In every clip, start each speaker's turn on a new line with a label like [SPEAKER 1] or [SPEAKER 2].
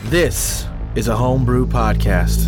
[SPEAKER 1] This is a Homebrew Podcast.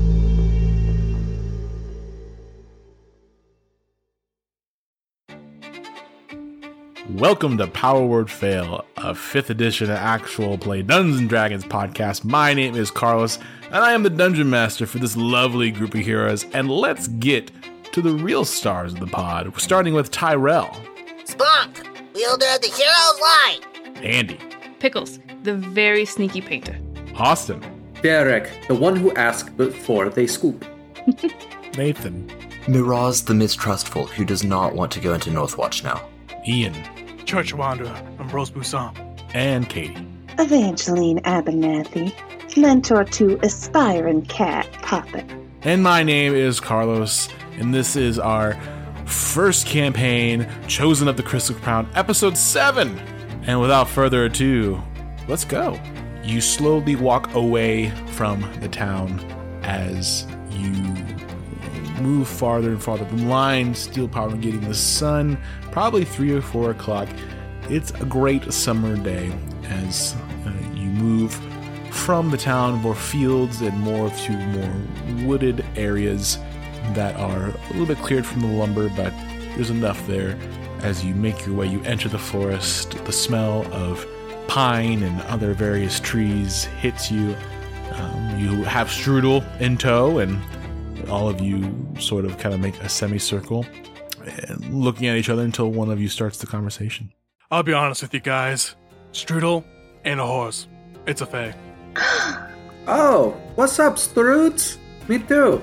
[SPEAKER 1] Welcome to Power Word Fail, a 5th edition actual play Dungeons & Dragons podcast. My name is Carlos, and I am the Dungeon Master for this lovely group of heroes. And let's get to the real stars of the pod, starting with Tyrell.
[SPEAKER 2] Spunk, wielder of the hero's light.
[SPEAKER 1] Andy.
[SPEAKER 3] Pickles, the very sneaky painter.
[SPEAKER 1] Austin.
[SPEAKER 4] Derek, the one who asks before they scoop.
[SPEAKER 1] Nathan.
[SPEAKER 5] Miraz, the mistrustful, who does not want to go into Northwatch now.
[SPEAKER 1] Ian.
[SPEAKER 6] Church Wanderer, Ambrose Buisson.
[SPEAKER 1] And Katie.
[SPEAKER 7] Evangeline Abernathy, mentor to aspiring cat Poppet.
[SPEAKER 1] And my name is Carlos, and this is our first campaign, Chosen of the Crystal Crown, episode 7. And without further ado, let's go. You slowly walk away from the town as you move farther and farther. The line, steel power, getting the sun, probably 3 or 4 o'clock. It's a great summer day as you move from the town, more fields and more to more wooded areas that are a little bit cleared from the lumber, but there's enough there. As you make your way, you enter the forest. The smell of pine and other various trees hits you. You have Strudel in tow, and all of you sort of kind of make a semicircle, looking at each other until one of you starts the conversation.
[SPEAKER 6] I'll be honest with you guys. Strudel and a horse. It's a fae.
[SPEAKER 4] Oh, what's up, Strudes? Me too.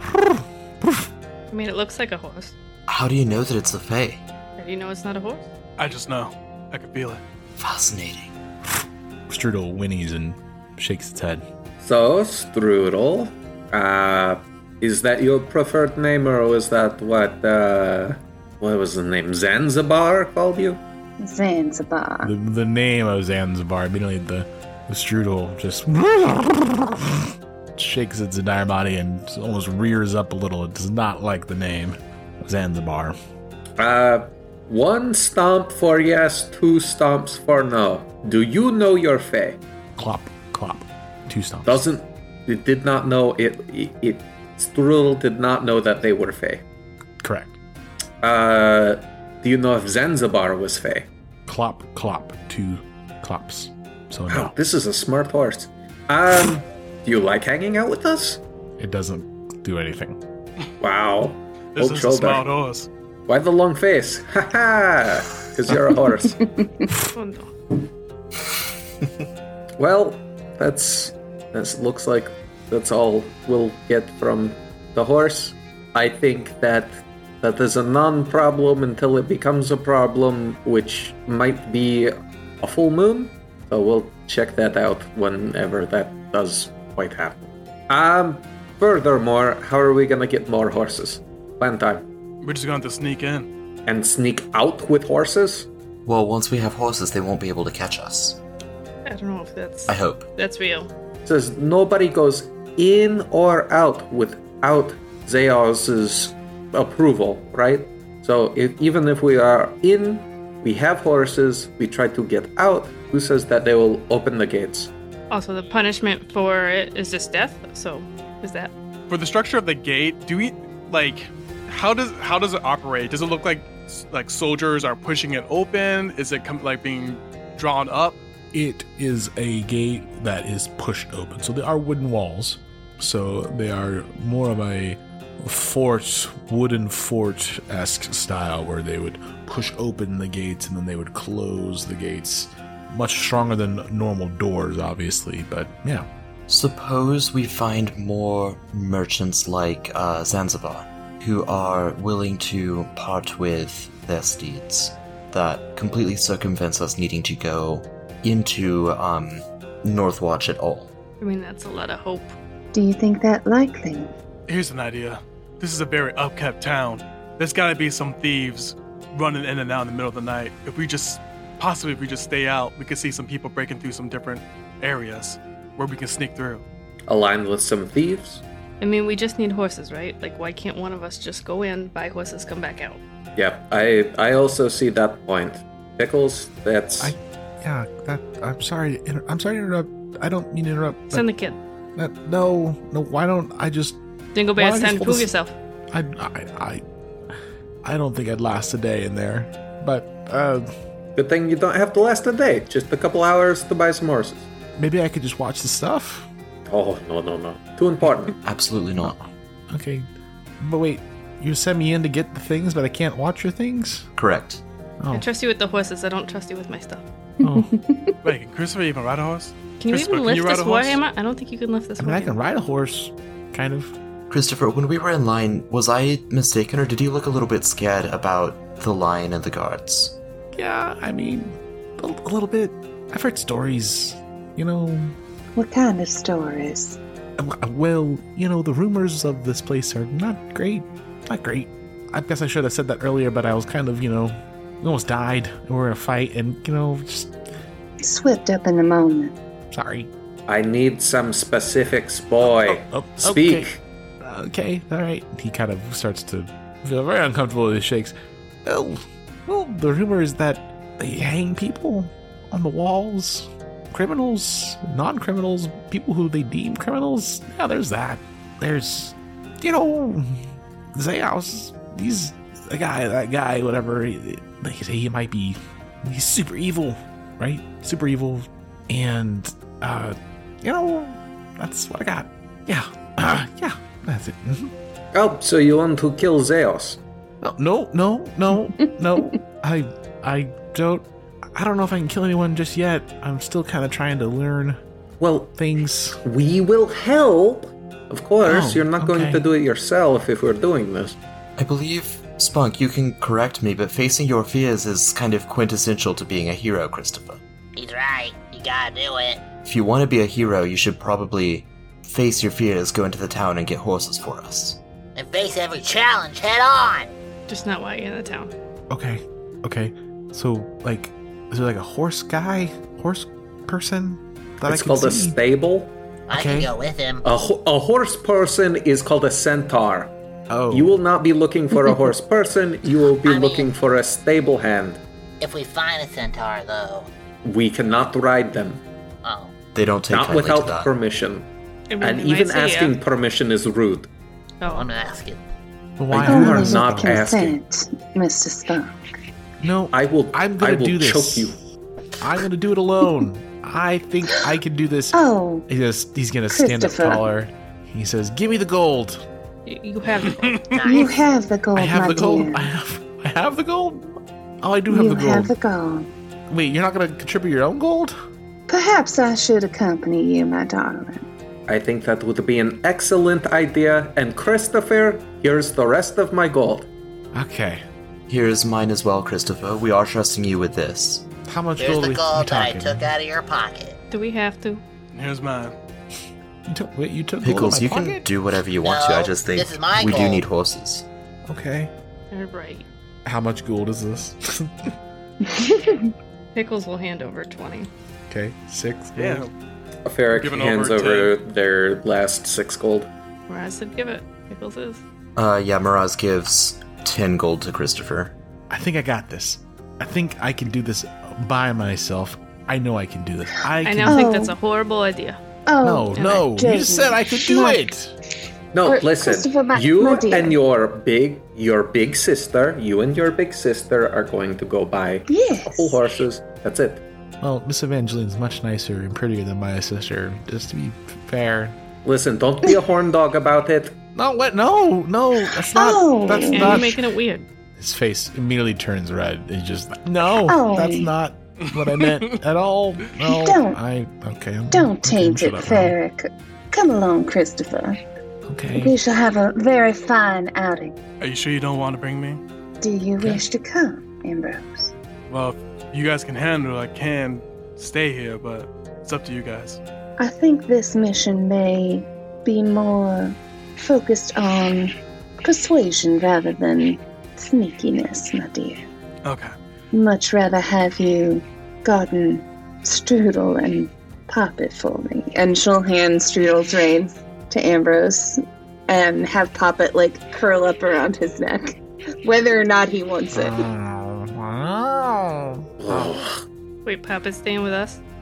[SPEAKER 3] I mean, it looks like a horse.
[SPEAKER 5] How do you know that it's a fae?
[SPEAKER 3] How do you know it's not a horse?
[SPEAKER 6] I just know. I can feel it.
[SPEAKER 5] Fascinating.
[SPEAKER 1] Strudel whinnies and shakes its head.
[SPEAKER 4] So, Strudel, is that your preferred name, or was that what was the name? Zanzibar called you?
[SPEAKER 7] Zanzibar.
[SPEAKER 1] The name of Zanzibar, immediately the Strudel just shakes its entire body and almost rears up a little. It does not like the name Zanzibar.
[SPEAKER 4] 1 stomp for yes, 2 stomps for no. Do you know your fae?
[SPEAKER 1] Clop, clop. 2 stomps.
[SPEAKER 4] It did not know it Strudel did not know that they were fae.
[SPEAKER 1] Correct.
[SPEAKER 4] Do you know if Zanzibar was fae?
[SPEAKER 1] Clop, clop. 2 clops. So no.
[SPEAKER 4] Wow, this is a smart horse. Do you like hanging out with us?
[SPEAKER 1] It doesn't do anything.
[SPEAKER 4] Wow.
[SPEAKER 6] This
[SPEAKER 4] Old
[SPEAKER 6] is
[SPEAKER 4] shoulder.
[SPEAKER 6] a smart horse.
[SPEAKER 4] Why the long face? Ha ha! Because you're a horse.
[SPEAKER 3] Oh no.
[SPEAKER 4] Well, that's looks like that's all we'll get from the horse. I think that is a non-problem until it becomes a problem, which might be a full moon. So we'll check that out whenever that does quite happen. Furthermore, how are we gonna get more horses? Plan time.
[SPEAKER 6] We're just going to sneak in.
[SPEAKER 4] And sneak out with horses?
[SPEAKER 5] Well, once we have horses, they won't be able to catch us.
[SPEAKER 3] I don't know if that's...
[SPEAKER 5] I hope.
[SPEAKER 3] That's real.
[SPEAKER 4] It says nobody goes in or out without Zeos's approval, right? So even if we are in, we have horses, we try to get out, who says that they will open the gates?
[SPEAKER 3] Also, the punishment for it is just death, so is that...
[SPEAKER 6] For the structure of the gate, do we, like, how does it operate? Does it look like soldiers are pushing it open? Is it like being drawn up?
[SPEAKER 1] It is a gate that is pushed open. So there are wooden walls. So they are more of a wooden fort-esque style where they would push open the gates and then they would close the gates. Much stronger than normal doors, obviously, but yeah.
[SPEAKER 5] Suppose we find more merchants like Zanzibar, who are willing to part with their steeds, that completely circumvents us needing to go into Northwatch at all.
[SPEAKER 3] I mean, that's a lot of hope.
[SPEAKER 7] Do you think that likely?
[SPEAKER 6] Here's an idea. This is a very upkept town. There's gotta be some thieves running in and out in the middle of the night. If we just stay out, we could see some people breaking through some different areas where we can sneak through.
[SPEAKER 4] Aligned with some thieves?
[SPEAKER 3] I mean, we just need horses, right? Like, why can't one of us just go in, buy horses, come back out?
[SPEAKER 4] Yeah, I also see that point. Pickles, that's...
[SPEAKER 1] I'm sorry to interrupt, I don't mean to interrupt.
[SPEAKER 3] Send the kid.
[SPEAKER 1] No, why don't I just...
[SPEAKER 3] Dingle
[SPEAKER 1] Why
[SPEAKER 3] Bear, it's
[SPEAKER 1] don't I
[SPEAKER 3] time to
[SPEAKER 1] just
[SPEAKER 3] prove
[SPEAKER 1] hold
[SPEAKER 3] yourself.
[SPEAKER 1] I don't think I'd last a day in there. But,
[SPEAKER 4] Good thing you don't have to last a day. Just a couple hours to buy some horses.
[SPEAKER 1] maybe I could just watch the stuff?
[SPEAKER 4] Oh, no. Too important.
[SPEAKER 5] Absolutely not.
[SPEAKER 1] Okay. But wait, you send me in to get the things, but I can't watch your things?
[SPEAKER 5] Correct.
[SPEAKER 1] Oh.
[SPEAKER 3] I trust you with the horses. I don't trust you with my stuff.
[SPEAKER 1] Oh.
[SPEAKER 6] Wait, can Christopher even ride a horse?
[SPEAKER 3] Can you
[SPEAKER 6] Christopher,
[SPEAKER 3] even
[SPEAKER 6] can you
[SPEAKER 3] lift
[SPEAKER 6] ride
[SPEAKER 3] this
[SPEAKER 6] a horse?
[SPEAKER 3] warhammer? I don't think you can lift this
[SPEAKER 1] I mean, I
[SPEAKER 3] warhammer.
[SPEAKER 1] can ride a horse, kind of.
[SPEAKER 5] Christopher, when we were in line, was I mistaken or did you look a little bit scared about the line and the guards?
[SPEAKER 1] Yeah, I mean, a little bit. I've heard stories, you know.
[SPEAKER 7] What kind of stories?
[SPEAKER 1] Well, you know, the rumors of this place are not great. Not great. I guess I should have said that earlier, but I was kind of, you know, we almost died. We were in a fight, and, you know, just
[SPEAKER 7] Swept up in the moment.
[SPEAKER 1] sorry.
[SPEAKER 4] I need some specifics, boy.
[SPEAKER 1] Oh,
[SPEAKER 4] Speak.
[SPEAKER 1] Okay, all right. He kind of starts to feel very uncomfortable as he shakes. Oh, well, the rumor is that they hang people on the walls. Criminals, non-criminals, people who they deem criminals. Yeah, there's that. There's, you know, Zeus. He's that guy, whatever. They say he might be. He's super evil, right? Super evil, and you know, that's what I got. Yeah, yeah, that's it. Mhm.
[SPEAKER 4] Oh, so you want to kill Zeus?
[SPEAKER 1] No. I don't know if I can kill anyone just yet. I'm still kind of trying to learn
[SPEAKER 4] Well,
[SPEAKER 1] things.
[SPEAKER 4] we will help. Of course,
[SPEAKER 1] Oh,
[SPEAKER 4] you're not going
[SPEAKER 1] okay.
[SPEAKER 4] to do it yourself if we're doing this.
[SPEAKER 5] I believe, Spunk, you can correct me, but facing your fears is kind of quintessential to being a hero, Christopher.
[SPEAKER 2] He's right. You gotta do it.
[SPEAKER 5] If you want to be a hero, you should probably face your fears, go into the town, and get horses for us.
[SPEAKER 2] And face every challenge head on.
[SPEAKER 3] Just not while you're in the town.
[SPEAKER 1] Okay. So, like, is there like a horse person that
[SPEAKER 4] It's
[SPEAKER 1] I can
[SPEAKER 4] called a
[SPEAKER 1] see?
[SPEAKER 4] stable.
[SPEAKER 2] I
[SPEAKER 1] Okay.
[SPEAKER 2] can go with him.
[SPEAKER 4] A horse person is called a centaur.
[SPEAKER 1] Oh,
[SPEAKER 4] You will not be looking for a horse person, you will be
[SPEAKER 2] I mean-
[SPEAKER 4] looking for a stable hand.
[SPEAKER 2] If we find a centaur, though.
[SPEAKER 4] We cannot ride them.
[SPEAKER 2] Oh.
[SPEAKER 5] They don't take
[SPEAKER 4] Not
[SPEAKER 5] kindly
[SPEAKER 4] without
[SPEAKER 5] to that.
[SPEAKER 4] permission.
[SPEAKER 3] I mean,
[SPEAKER 4] And
[SPEAKER 3] you might
[SPEAKER 4] even
[SPEAKER 3] say,
[SPEAKER 4] asking permission is rude.
[SPEAKER 3] Oh,
[SPEAKER 2] I'm asking.
[SPEAKER 1] but why
[SPEAKER 4] You are
[SPEAKER 7] Only
[SPEAKER 1] ask?
[SPEAKER 4] not
[SPEAKER 7] with
[SPEAKER 4] asking.
[SPEAKER 7] consent, Mr. Spunk.
[SPEAKER 1] No,
[SPEAKER 4] I'm
[SPEAKER 1] gonna
[SPEAKER 4] I will
[SPEAKER 1] do this.
[SPEAKER 4] choke you.
[SPEAKER 1] I'm gonna do it alone. I think I can do this.
[SPEAKER 7] Oh,
[SPEAKER 1] He's gonna stand up
[SPEAKER 7] Christopher.
[SPEAKER 1] taller. He says, "Give me the gold."
[SPEAKER 3] you have the gold.
[SPEAKER 7] you
[SPEAKER 2] Nice.
[SPEAKER 7] have the gold,
[SPEAKER 1] I have
[SPEAKER 7] my
[SPEAKER 1] the gold.
[SPEAKER 7] dear.
[SPEAKER 1] I have the gold. Oh, I do have
[SPEAKER 7] You
[SPEAKER 1] the gold.
[SPEAKER 7] have the gold.
[SPEAKER 1] Wait, you're not gonna contribute your own gold?
[SPEAKER 7] Perhaps I should accompany you, my darling.
[SPEAKER 4] I think that would be an excellent idea. And Christopher, here's the rest of my gold.
[SPEAKER 1] Okay.
[SPEAKER 5] Here's mine as well, Christopher. We are trusting you with this.
[SPEAKER 1] How much
[SPEAKER 2] Here's
[SPEAKER 1] gold
[SPEAKER 2] the
[SPEAKER 1] we
[SPEAKER 2] gold that I
[SPEAKER 1] talking?
[SPEAKER 2] took out of your pocket.
[SPEAKER 3] Do we have to?
[SPEAKER 6] Here's mine.
[SPEAKER 1] You took
[SPEAKER 5] Pickles,
[SPEAKER 1] gold out
[SPEAKER 5] you
[SPEAKER 1] of my
[SPEAKER 5] can
[SPEAKER 1] pocket?
[SPEAKER 5] do whatever you want to. I
[SPEAKER 2] No,
[SPEAKER 5] just think
[SPEAKER 2] this is my
[SPEAKER 5] we do
[SPEAKER 2] gold.
[SPEAKER 5] need horses.
[SPEAKER 1] Okay.
[SPEAKER 3] All right.
[SPEAKER 1] How much gold is this?
[SPEAKER 3] Pickles will hand over 20.
[SPEAKER 1] Okay, 6 gold.
[SPEAKER 6] Yeah.
[SPEAKER 4] Ferric
[SPEAKER 6] Giving
[SPEAKER 4] hands
[SPEAKER 6] over
[SPEAKER 4] over their last 6 gold.
[SPEAKER 3] Whereas said give it. Pickles is.
[SPEAKER 5] Yeah, Miraz gives 10 gold to Christopher.
[SPEAKER 1] I think I got this. I think I can do this by myself. I know I can do this.
[SPEAKER 3] I
[SPEAKER 1] can.
[SPEAKER 3] now think
[SPEAKER 7] Oh.
[SPEAKER 3] that's a horrible idea.
[SPEAKER 7] Oh,
[SPEAKER 1] No. You just said I could do
[SPEAKER 7] Schmuck.
[SPEAKER 1] it.
[SPEAKER 4] No,
[SPEAKER 7] Or
[SPEAKER 4] listen.
[SPEAKER 7] Christopher, my
[SPEAKER 4] You
[SPEAKER 7] dear.
[SPEAKER 4] and your big sister, you and your big sister are going to go buy a
[SPEAKER 7] Yes.
[SPEAKER 4] couple horses. That's it.
[SPEAKER 1] Well, Miss Evangeline's much nicer and prettier than my sister. Just to be fair.
[SPEAKER 4] Listen, don't be a horn dog about it.
[SPEAKER 1] No, what? No, that's not.
[SPEAKER 7] Oh.
[SPEAKER 1] That's
[SPEAKER 3] And
[SPEAKER 1] not.
[SPEAKER 3] you're making it weird.
[SPEAKER 1] His face immediately turns red. He's just no.
[SPEAKER 7] Oh.
[SPEAKER 1] That's not what I meant at all. No,
[SPEAKER 7] Don't.
[SPEAKER 1] Okay.
[SPEAKER 7] Don't
[SPEAKER 1] okay,
[SPEAKER 7] taint
[SPEAKER 1] shut
[SPEAKER 7] it,
[SPEAKER 1] up now.
[SPEAKER 7] Ferric. Come along, Christopher.
[SPEAKER 1] Okay.
[SPEAKER 7] We shall have a very fine outing.
[SPEAKER 6] Are you sure you don't want to bring me?
[SPEAKER 7] Do you wish to come, Ambrose?
[SPEAKER 6] Well, if you guys can handle it, I can stay here, but it's up to you guys.
[SPEAKER 7] I think this mission may be more focused on persuasion rather than sneakiness, my dear.
[SPEAKER 6] Okay.
[SPEAKER 7] Much rather have you garden Strudel and pop it for me. And she'll hand Strudel's reins to Ambrose and have Poppet like curl up around his neck, whether or not he wants it.
[SPEAKER 1] Oh.
[SPEAKER 3] Wait, Papa's staying with us?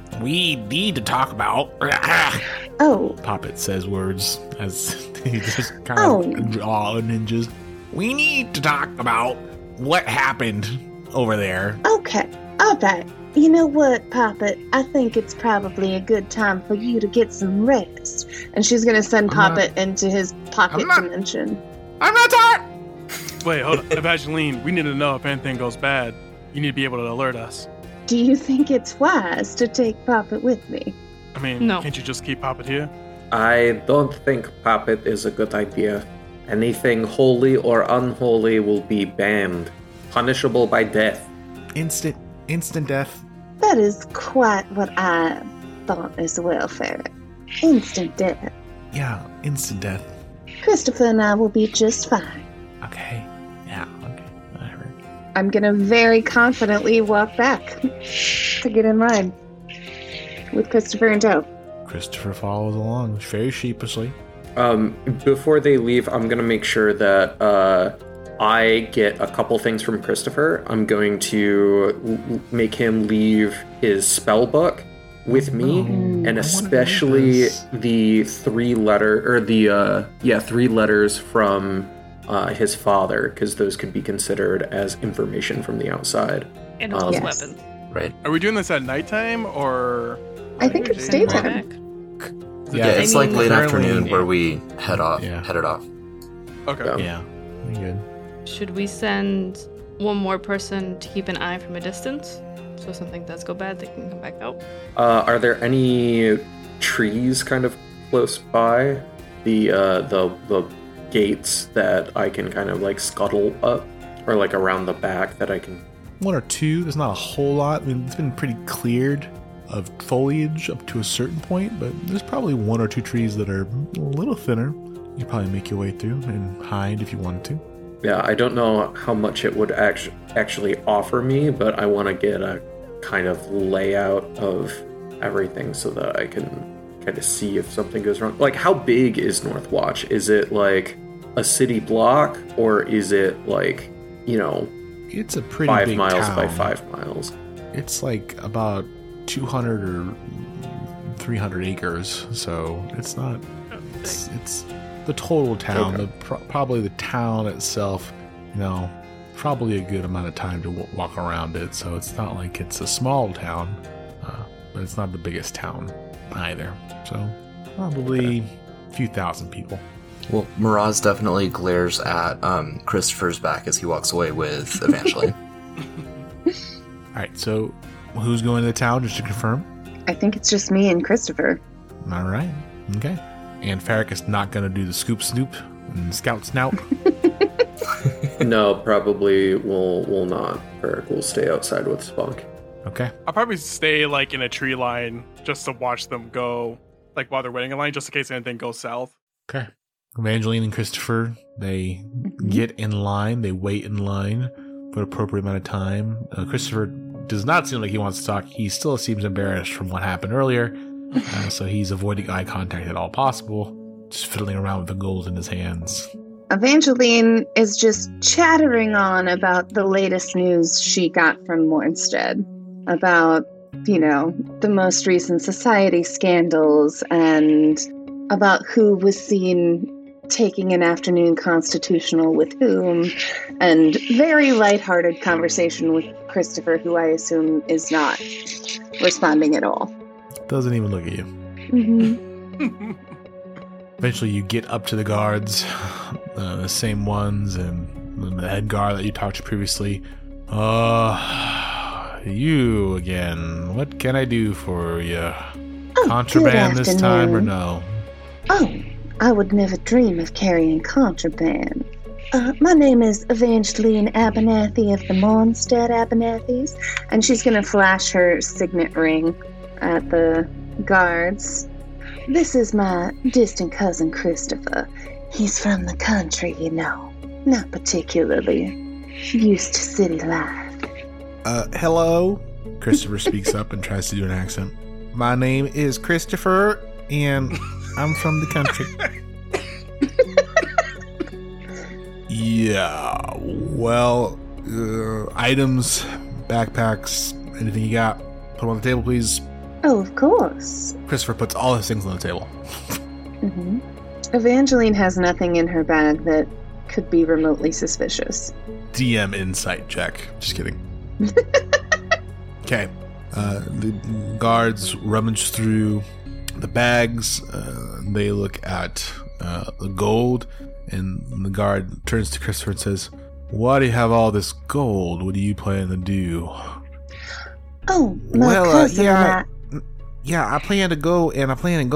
[SPEAKER 1] we need to talk about.
[SPEAKER 7] Oh,
[SPEAKER 1] Poppet says words as he just kind
[SPEAKER 7] Oh.
[SPEAKER 1] of ninjas. We need to talk about what happened over there.
[SPEAKER 7] okay. All right. You know what, Poppet? I think it's probably a good time for you to get some rest. And she's going to send
[SPEAKER 1] I'm not-
[SPEAKER 7] Poppet into his pocket
[SPEAKER 1] I'm not-
[SPEAKER 7] dimension.
[SPEAKER 1] I'm not tired.
[SPEAKER 6] Wait, hold on. Evangeline, we need to know if anything goes bad. You need to be able to alert us.
[SPEAKER 7] Do you think it's wise to take Poppet with me?
[SPEAKER 6] I mean,
[SPEAKER 3] No.
[SPEAKER 6] can't you just keep Poppet here?
[SPEAKER 4] I don't think Poppet is a good idea. Anything holy or unholy will be banned, punishable by death.
[SPEAKER 1] Instant death.
[SPEAKER 7] That is quite what I thought as well, Ferret. Instant death.
[SPEAKER 1] Yeah, instant death.
[SPEAKER 7] Christopher and I will be just fine.
[SPEAKER 1] Okay. Yeah, okay. Whatever.
[SPEAKER 7] I'm gonna very confidently walk back to get in line with Christopher and Joe.
[SPEAKER 1] Christopher follows along very sheepishly.
[SPEAKER 4] Before they leave, I'm gonna make sure that I get a couple things from Christopher. I'm going to make him leave his spell book with me, and especially the three letters from his father, because those could be considered as information from the outside.
[SPEAKER 3] And all his
[SPEAKER 7] Yes.
[SPEAKER 3] weapons.
[SPEAKER 5] Right.
[SPEAKER 6] Are we doing this at nighttime or?
[SPEAKER 7] I think it's
[SPEAKER 3] Send them
[SPEAKER 7] daytime.
[SPEAKER 3] back.
[SPEAKER 5] Yeah,
[SPEAKER 3] I
[SPEAKER 5] it's like
[SPEAKER 3] mean,
[SPEAKER 5] late
[SPEAKER 1] currently-
[SPEAKER 5] afternoon where we headed off.
[SPEAKER 6] Okay.
[SPEAKER 1] Yeah, good.
[SPEAKER 3] Should we send one more person to keep an eye from a distance? So if something does go bad, they can come back out.
[SPEAKER 4] Are there any trees kind of close by the gates that I can kind of like scuttle up, or like around the back that I can?
[SPEAKER 1] One or two. There's not a whole lot. I mean, it's been pretty cleared of foliage up to a certain point, but there's probably one or two trees that are a little thinner. You could probably make your way through and hide if you wanted to.
[SPEAKER 4] Yeah, I don't know how much it would actually offer me, but I want to get a kind of layout of everything so that I can kind of see if something goes wrong. Like, how big is Northwatch? Is it like a city block, or is it like,
[SPEAKER 1] It's a pretty
[SPEAKER 4] 5
[SPEAKER 1] big
[SPEAKER 4] miles
[SPEAKER 1] town.
[SPEAKER 4] by 5 miles?
[SPEAKER 1] It's like about 200 or 300 acres, so it's not. It's the total town.
[SPEAKER 4] Okay.
[SPEAKER 1] Probably the town itself. Probably a good amount of time to walk around it. So it's not like it's a small town, but it's not the biggest town either. So probably a few thousand people.
[SPEAKER 5] Well, Miraz definitely glares at Christopher's back as he walks away with Evangeline.
[SPEAKER 1] All right. So who's going to the town? Just to confirm.
[SPEAKER 7] I think it's just me and Christopher.
[SPEAKER 1] All right. Okay. And Farrick is not going to do the scoop snoop and scout snout.
[SPEAKER 4] No, probably will not. Eric will stay outside with Spunk.
[SPEAKER 1] Okay.
[SPEAKER 6] I'll probably stay like in a tree line just to watch them go, like while they're waiting in line, just in case anything goes south.
[SPEAKER 1] Okay. Evangeline and Christopher, they get in line. They wait in line for an appropriate amount of time. Christopher does not seem like he wants to talk. He still seems embarrassed from what happened earlier. So he's avoiding eye contact at all possible. Just fiddling around with the gold in his hands.
[SPEAKER 7] Evangeline is just chattering on about the latest news she got from Mornstead. About, the most recent society scandals and about who was seen taking an afternoon constitutional with whom, and very lighthearted conversation with Christopher, who I assume is not responding at all.
[SPEAKER 1] Doesn't even look at you.
[SPEAKER 7] Mm-hmm.
[SPEAKER 1] Eventually, you get up to the guards, the same ones, and the head guard that you talked to previously. You again. What can I do for you? Contraband
[SPEAKER 7] good
[SPEAKER 1] this time or
[SPEAKER 7] afternoon.
[SPEAKER 1] no?
[SPEAKER 7] Oh, I would never dream of carrying contraband. My name is Evangeline Abernathy of the Mornstead Abernathys, and she's going to flash her signet ring at the guards. This is my distant cousin Christopher. He's from the country, not particularly used to city life.
[SPEAKER 1] Hello? Christopher speaks up and tries to do an accent. My name is Christopher, and I'm from the country. Yeah, well, items, backpacks, anything you got, put them on the table, please.
[SPEAKER 7] Oh, of course.
[SPEAKER 1] Christopher puts all his things on the table.
[SPEAKER 7] Mm-hmm. Evangeline has nothing in her bag that could be remotely suspicious.
[SPEAKER 1] DM insight check. Just kidding. Okay. The guards rummage through the bags. They look at the gold, and the guard turns to Christopher and says, "Why do you have all this gold? What do you plan to do?"
[SPEAKER 7] Oh, my cousin and I...
[SPEAKER 1] Yeah, I plan to go, and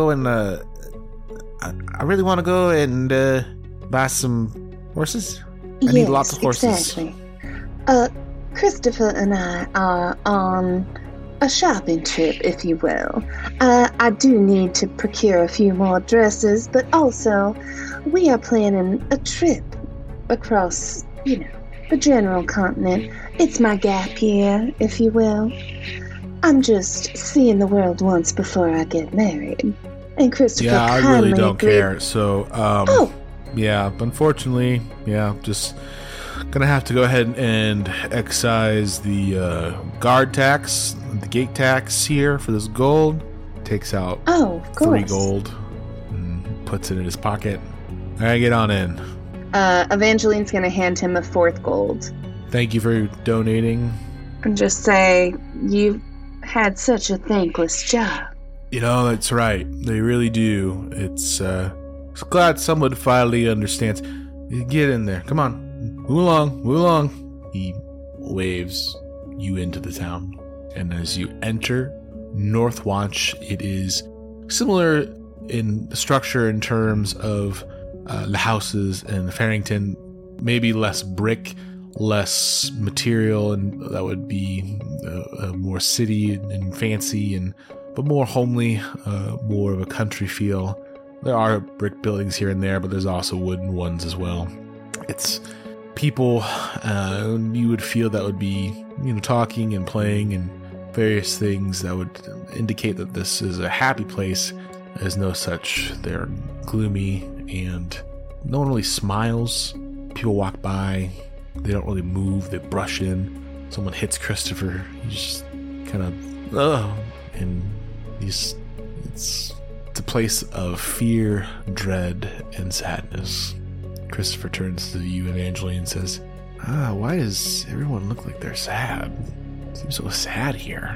[SPEAKER 1] I really want to go and buy some horses. I need lots of horses.
[SPEAKER 7] Exactly. Christopher and I are on a shopping trip, if you will. I do need to procure a few more dresses, but also we are planning a trip across, the general continent. It's my gap year, if you will. I'm just seeing the world once before I get married. And Christopher
[SPEAKER 1] I
[SPEAKER 7] kindly
[SPEAKER 1] really don't
[SPEAKER 7] agreed.
[SPEAKER 1] care. So, yeah, unfortunately, just gonna have to go ahead and excise the guard tax, the gate tax here for this gold. Takes out
[SPEAKER 7] of course.
[SPEAKER 1] 3 gold and puts it in his pocket. All right, get on in.
[SPEAKER 7] Evangeline's gonna hand him a 4th gold.
[SPEAKER 1] Thank you for donating.
[SPEAKER 7] And just say, you had such a thankless job.
[SPEAKER 1] That's right. They really do. It's glad someone finally understands. Get in there. Come on. Move along. He waves you into the town. And as you enter Northwatch, it is similar in structure in terms of the houses in Farrington. Maybe less brick, less material, and that would be more city and fancy, but more homely, more of a country feel. There are brick buildings here and there, but there's also wooden ones as well. It's people you would feel that would be talking and playing and various things that would indicate that this is a happy place. There's no such. They're gloomy, and no one really smiles. People walk by. They don't really move. They brush in. Someone hits Christopher. He's just kind of, and it's a place of fear, dread, and sadness. Christopher turns to you, Evangeline, and says, why does everyone look like they're sad? It seems so sad here.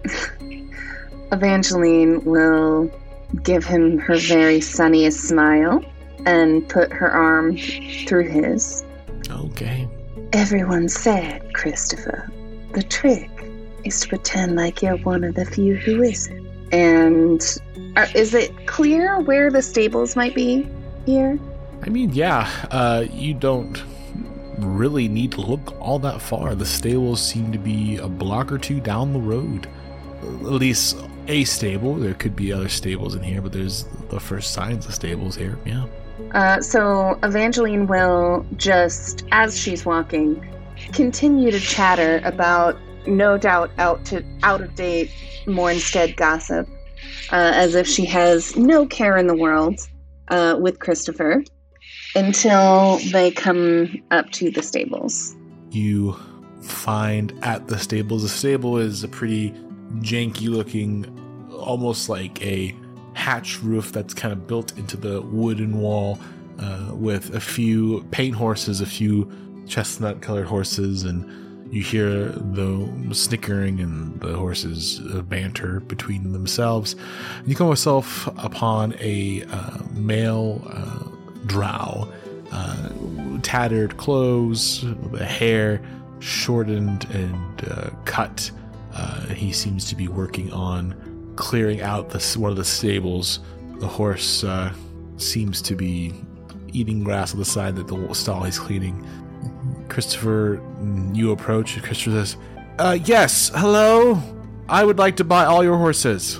[SPEAKER 7] Evangeline will give him her very sunniest smile and put her arm through his.
[SPEAKER 1] Okay.
[SPEAKER 7] Everyone's sad, Christopher. The trick is to pretend like you're one of the few who isn't. And is it clear where the stables might be here?
[SPEAKER 1] I mean, you don't really need to look all that far. The stables seem to be a block or 2 down the road. At least a stable. There could be other stables in here, but there's the first signs of stables here. Yeah.
[SPEAKER 7] So Evangeline will just, as she's walking, continue to chatter about no doubt out of date Mornstead gossip, as if she has no care in the world with Christopher, until they come up to the stables.
[SPEAKER 1] You find at the stables. The stable is a pretty janky looking, almost like a hatch roof that's kind of built into the wooden wall, with a few paint horses, a few chestnut colored horses, and you hear the snickering and the horses banter between themselves. You come yourself upon a male drow, tattered clothes, the hair shortened and cut. He seems to be working on clearing out one of the stables. The horse seems to be eating grass on the side that the stall he's cleaning. Christopher, you approach. Christopher says, yes, hello? I would like to buy all your horses.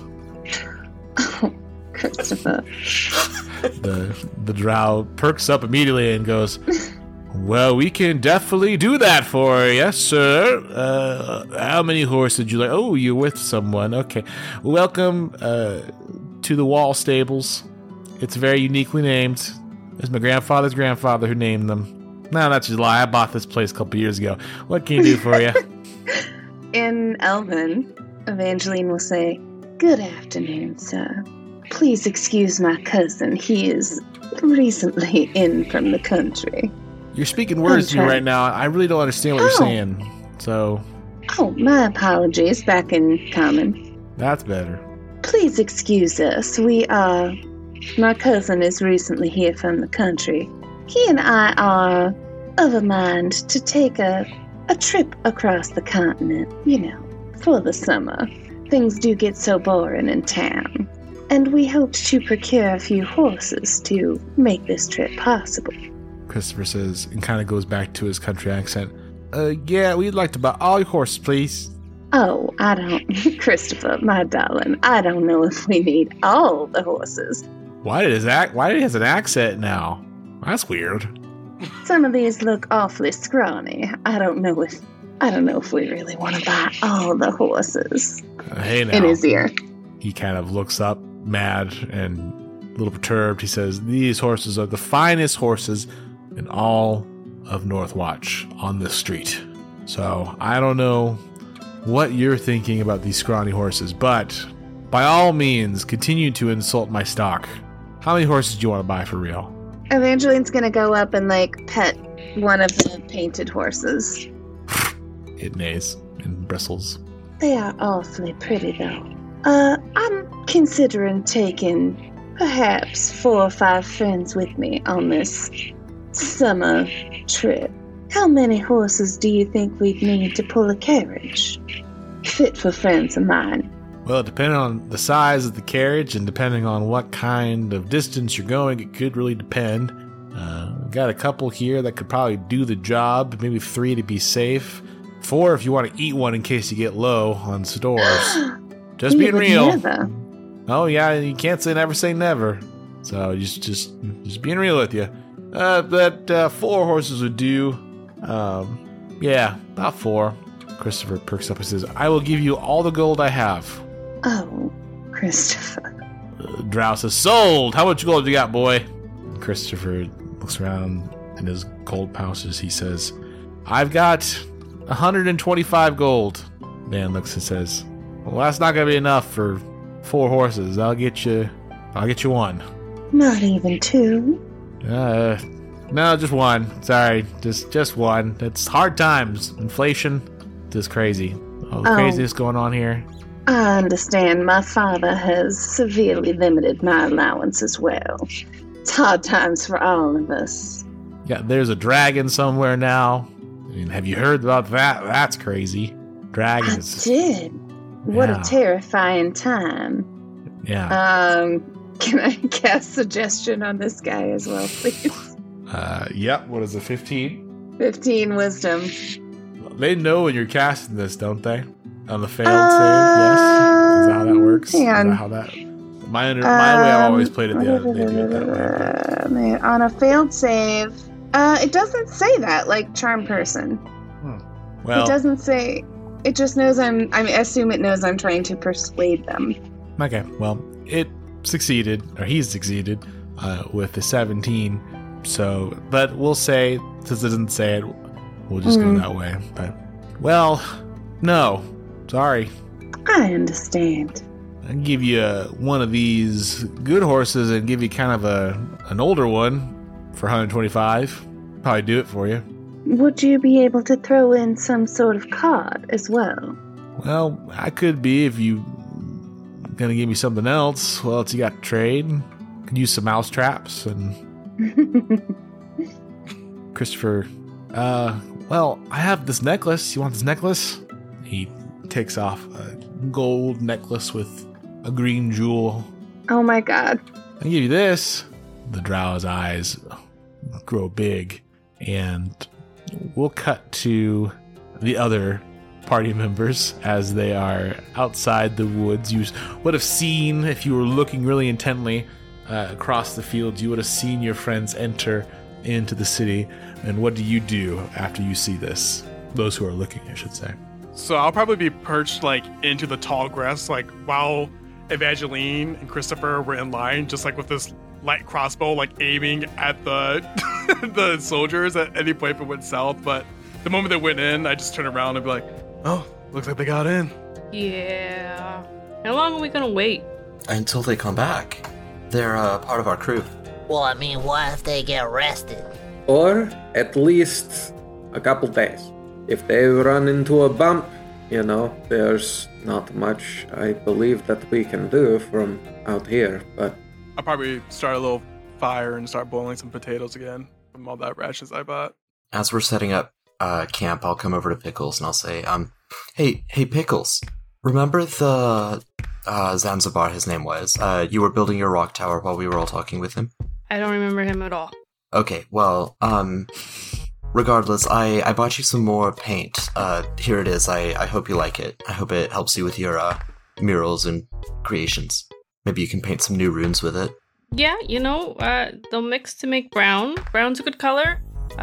[SPEAKER 7] Oh, Christopher.
[SPEAKER 1] The drow perks up immediately and goes, well, we can definitely do that for you, sir. How many horses did you like? Oh, you're with someone. Okay. Welcome to the Wall Stables. It's very uniquely named. It's my grandfather's grandfather who named them. No, that's just a lie. I bought this place a couple years ago. What can you do for you?
[SPEAKER 7] In Elven, Evangeline will say, Good afternoon, sir. Please excuse my cousin. He is recently in from the country.
[SPEAKER 1] You're speaking words to me right now. I really don't understand what you're saying. So.
[SPEAKER 7] Oh, my apologies. Back in common.
[SPEAKER 1] That's better.
[SPEAKER 7] Please excuse us. My cousin is recently here from the country. He and I are of a mind to take a trip across the continent, for the summer. Things do get so boring in town. And we hoped to procure a few horses to make this trip possible.
[SPEAKER 1] Christopher says, and kind of goes back to his country accent. Yeah, we'd like to buy all your horses, please.
[SPEAKER 7] Oh, Christopher, my darling, I don't know if we need all the horses.
[SPEAKER 1] Why did he has an accent now? That's weird.
[SPEAKER 7] Some of these look awfully scrawny. I don't know if we really want to buy all the horses.
[SPEAKER 1] Hey now.
[SPEAKER 7] In his ear.
[SPEAKER 1] He kind of looks up, mad and a little perturbed. He says, these horses are the finest horses in all of Northwatch on this street. So I don't know what you're thinking about these scrawny horses, but by all means, continue to insult my stock. How many horses do you want to buy for real?
[SPEAKER 7] Evangeline's gonna go up and pet one of the painted horses.
[SPEAKER 1] It neighs and bristles.
[SPEAKER 7] They are awfully pretty though. I'm considering taking perhaps 4 or 5 friends with me on this summer trip. How many horses do you think we'd need to pull a carriage fit for friends of mine?
[SPEAKER 1] Well, depending on the size of the carriage and depending on what kind of distance you're going, it could really depend. We've got a couple here that could probably do the job, maybe 3 to be safe. 4 if you want to eat one in case you get low on stores. Just being real.
[SPEAKER 7] Never.
[SPEAKER 1] Oh yeah, you can't say never. So just being real with you. But 4 horses would do. Yeah, about 4. Christopher perks up and says, I will give you all the gold I have.
[SPEAKER 7] Oh, Christopher.
[SPEAKER 1] Drow says, sold! How much gold you got, boy? Christopher looks around in his gold pouches. He says, I've got 125 gold. Man looks and says, well, that's not going to be enough for 4 horses. I'll get you 1.
[SPEAKER 7] Not even 2?
[SPEAKER 1] No, just 1. Sorry, just 1. It's hard times. Inflation, just crazy. All the craziness going on here.
[SPEAKER 7] I understand. My father has severely limited my allowance as well. It's hard times for all of us.
[SPEAKER 1] Yeah, there's a dragon somewhere now. I mean, have you heard about that? That's crazy. Dragons.
[SPEAKER 7] I did. What
[SPEAKER 1] Yeah.
[SPEAKER 7] a terrifying time.
[SPEAKER 1] Yeah.
[SPEAKER 7] Can I cast suggestion on this guy as well, please?
[SPEAKER 1] Yep. What is it, 15?
[SPEAKER 7] 15 wisdom.
[SPEAKER 1] They know when you're casting this, don't they? On the failed save, yes? Is that how that works?
[SPEAKER 7] Hang on.
[SPEAKER 1] Is that how that... My way I've always played it, they do it that way.
[SPEAKER 7] On a failed save, it doesn't say that, like Charm Person.
[SPEAKER 1] Well,
[SPEAKER 7] It doesn't say... It just knows I assume it knows I'm trying to persuade them.
[SPEAKER 1] okay. Well, it succeeded, or he's succeeded, with the 17. So, but we'll say, since it doesn't say it, we'll just go that way. But, well, no. Sorry.
[SPEAKER 7] I understand.
[SPEAKER 1] I can give you one of these good horses and give you kind of an older one for 125. Probably do it for you.
[SPEAKER 7] Would you be able to throw in some sort of card as well?
[SPEAKER 1] Well, I could be if you gonna give me something else. Well, else you got to trade. Could use some mouse traps and Christopher. Well, I have this necklace. You want this necklace? He takes off a gold necklace with a green jewel.
[SPEAKER 7] Oh my god.
[SPEAKER 1] I can give you this. The Drow's eyes grow big, and we'll cut to the other party members as they are outside the woods. You would have seen, if you were looking really intently across the fields, you would have seen your friends enter into the city. And what do you do after you see this? Those who are looking, I should say.
[SPEAKER 6] So I'll probably be perched into the tall grass, while Evangeline and Christopher were in line, just with this light crossbow, aiming at the the soldiers at any point if it went south. But the moment they went in, I just turn around and be like, "Oh, looks like they got in."
[SPEAKER 3] Yeah. How long are we gonna wait?
[SPEAKER 5] Until they come back. They're part of our crew.
[SPEAKER 2] Well, I mean, what if they get arrested?
[SPEAKER 4] Or at least a couple days. If they run into a bump, there's not much I believe that we can do from out here, but
[SPEAKER 6] I'll probably start a little fire and start boiling some potatoes again from all that rations I bought.
[SPEAKER 5] As we're setting up camp, I'll come over to Pickles and I'll say, hey Pickles, remember the Zanzibar, his name was? You were building your rock tower while we were all talking with him?
[SPEAKER 3] I don't remember him at all.
[SPEAKER 5] Okay, well, regardless, I bought you some more paint. Here it is. I hope you like it. I hope it helps you with your murals and creations. Maybe you can paint some new runes with it.
[SPEAKER 3] Yeah, they'll mix to make brown. Brown's a good color.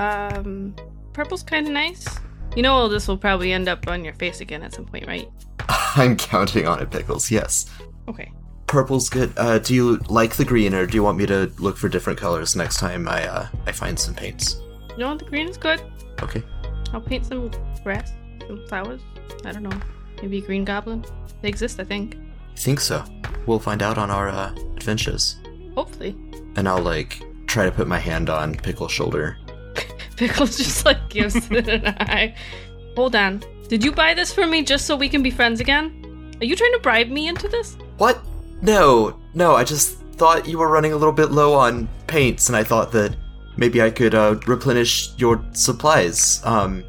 [SPEAKER 3] Purple's kind of nice. This will probably end up on your face again at some point, right?
[SPEAKER 5] I'm counting on it, Pickles, yes.
[SPEAKER 3] Okay.
[SPEAKER 5] Purple's good. Do you like the green, or do you want me to look for different colors next time I find some paints?
[SPEAKER 3] No, the green is good.
[SPEAKER 5] Okay.
[SPEAKER 3] I'll paint some grass, some flowers. I don't know. Maybe a green goblin. They exist, I think.
[SPEAKER 5] I think so. We'll find out on our adventures.
[SPEAKER 3] Hopefully.
[SPEAKER 5] And I'll, try to put my hand on Pickle's shoulder.
[SPEAKER 3] Pickles just, gives it an eye. Hold on. Did you buy this for me just so we can be friends again? Are you trying to bribe me into this?
[SPEAKER 5] What? No, I just thought you were running a little bit low on paints, and I thought that maybe I could replenish your supplies.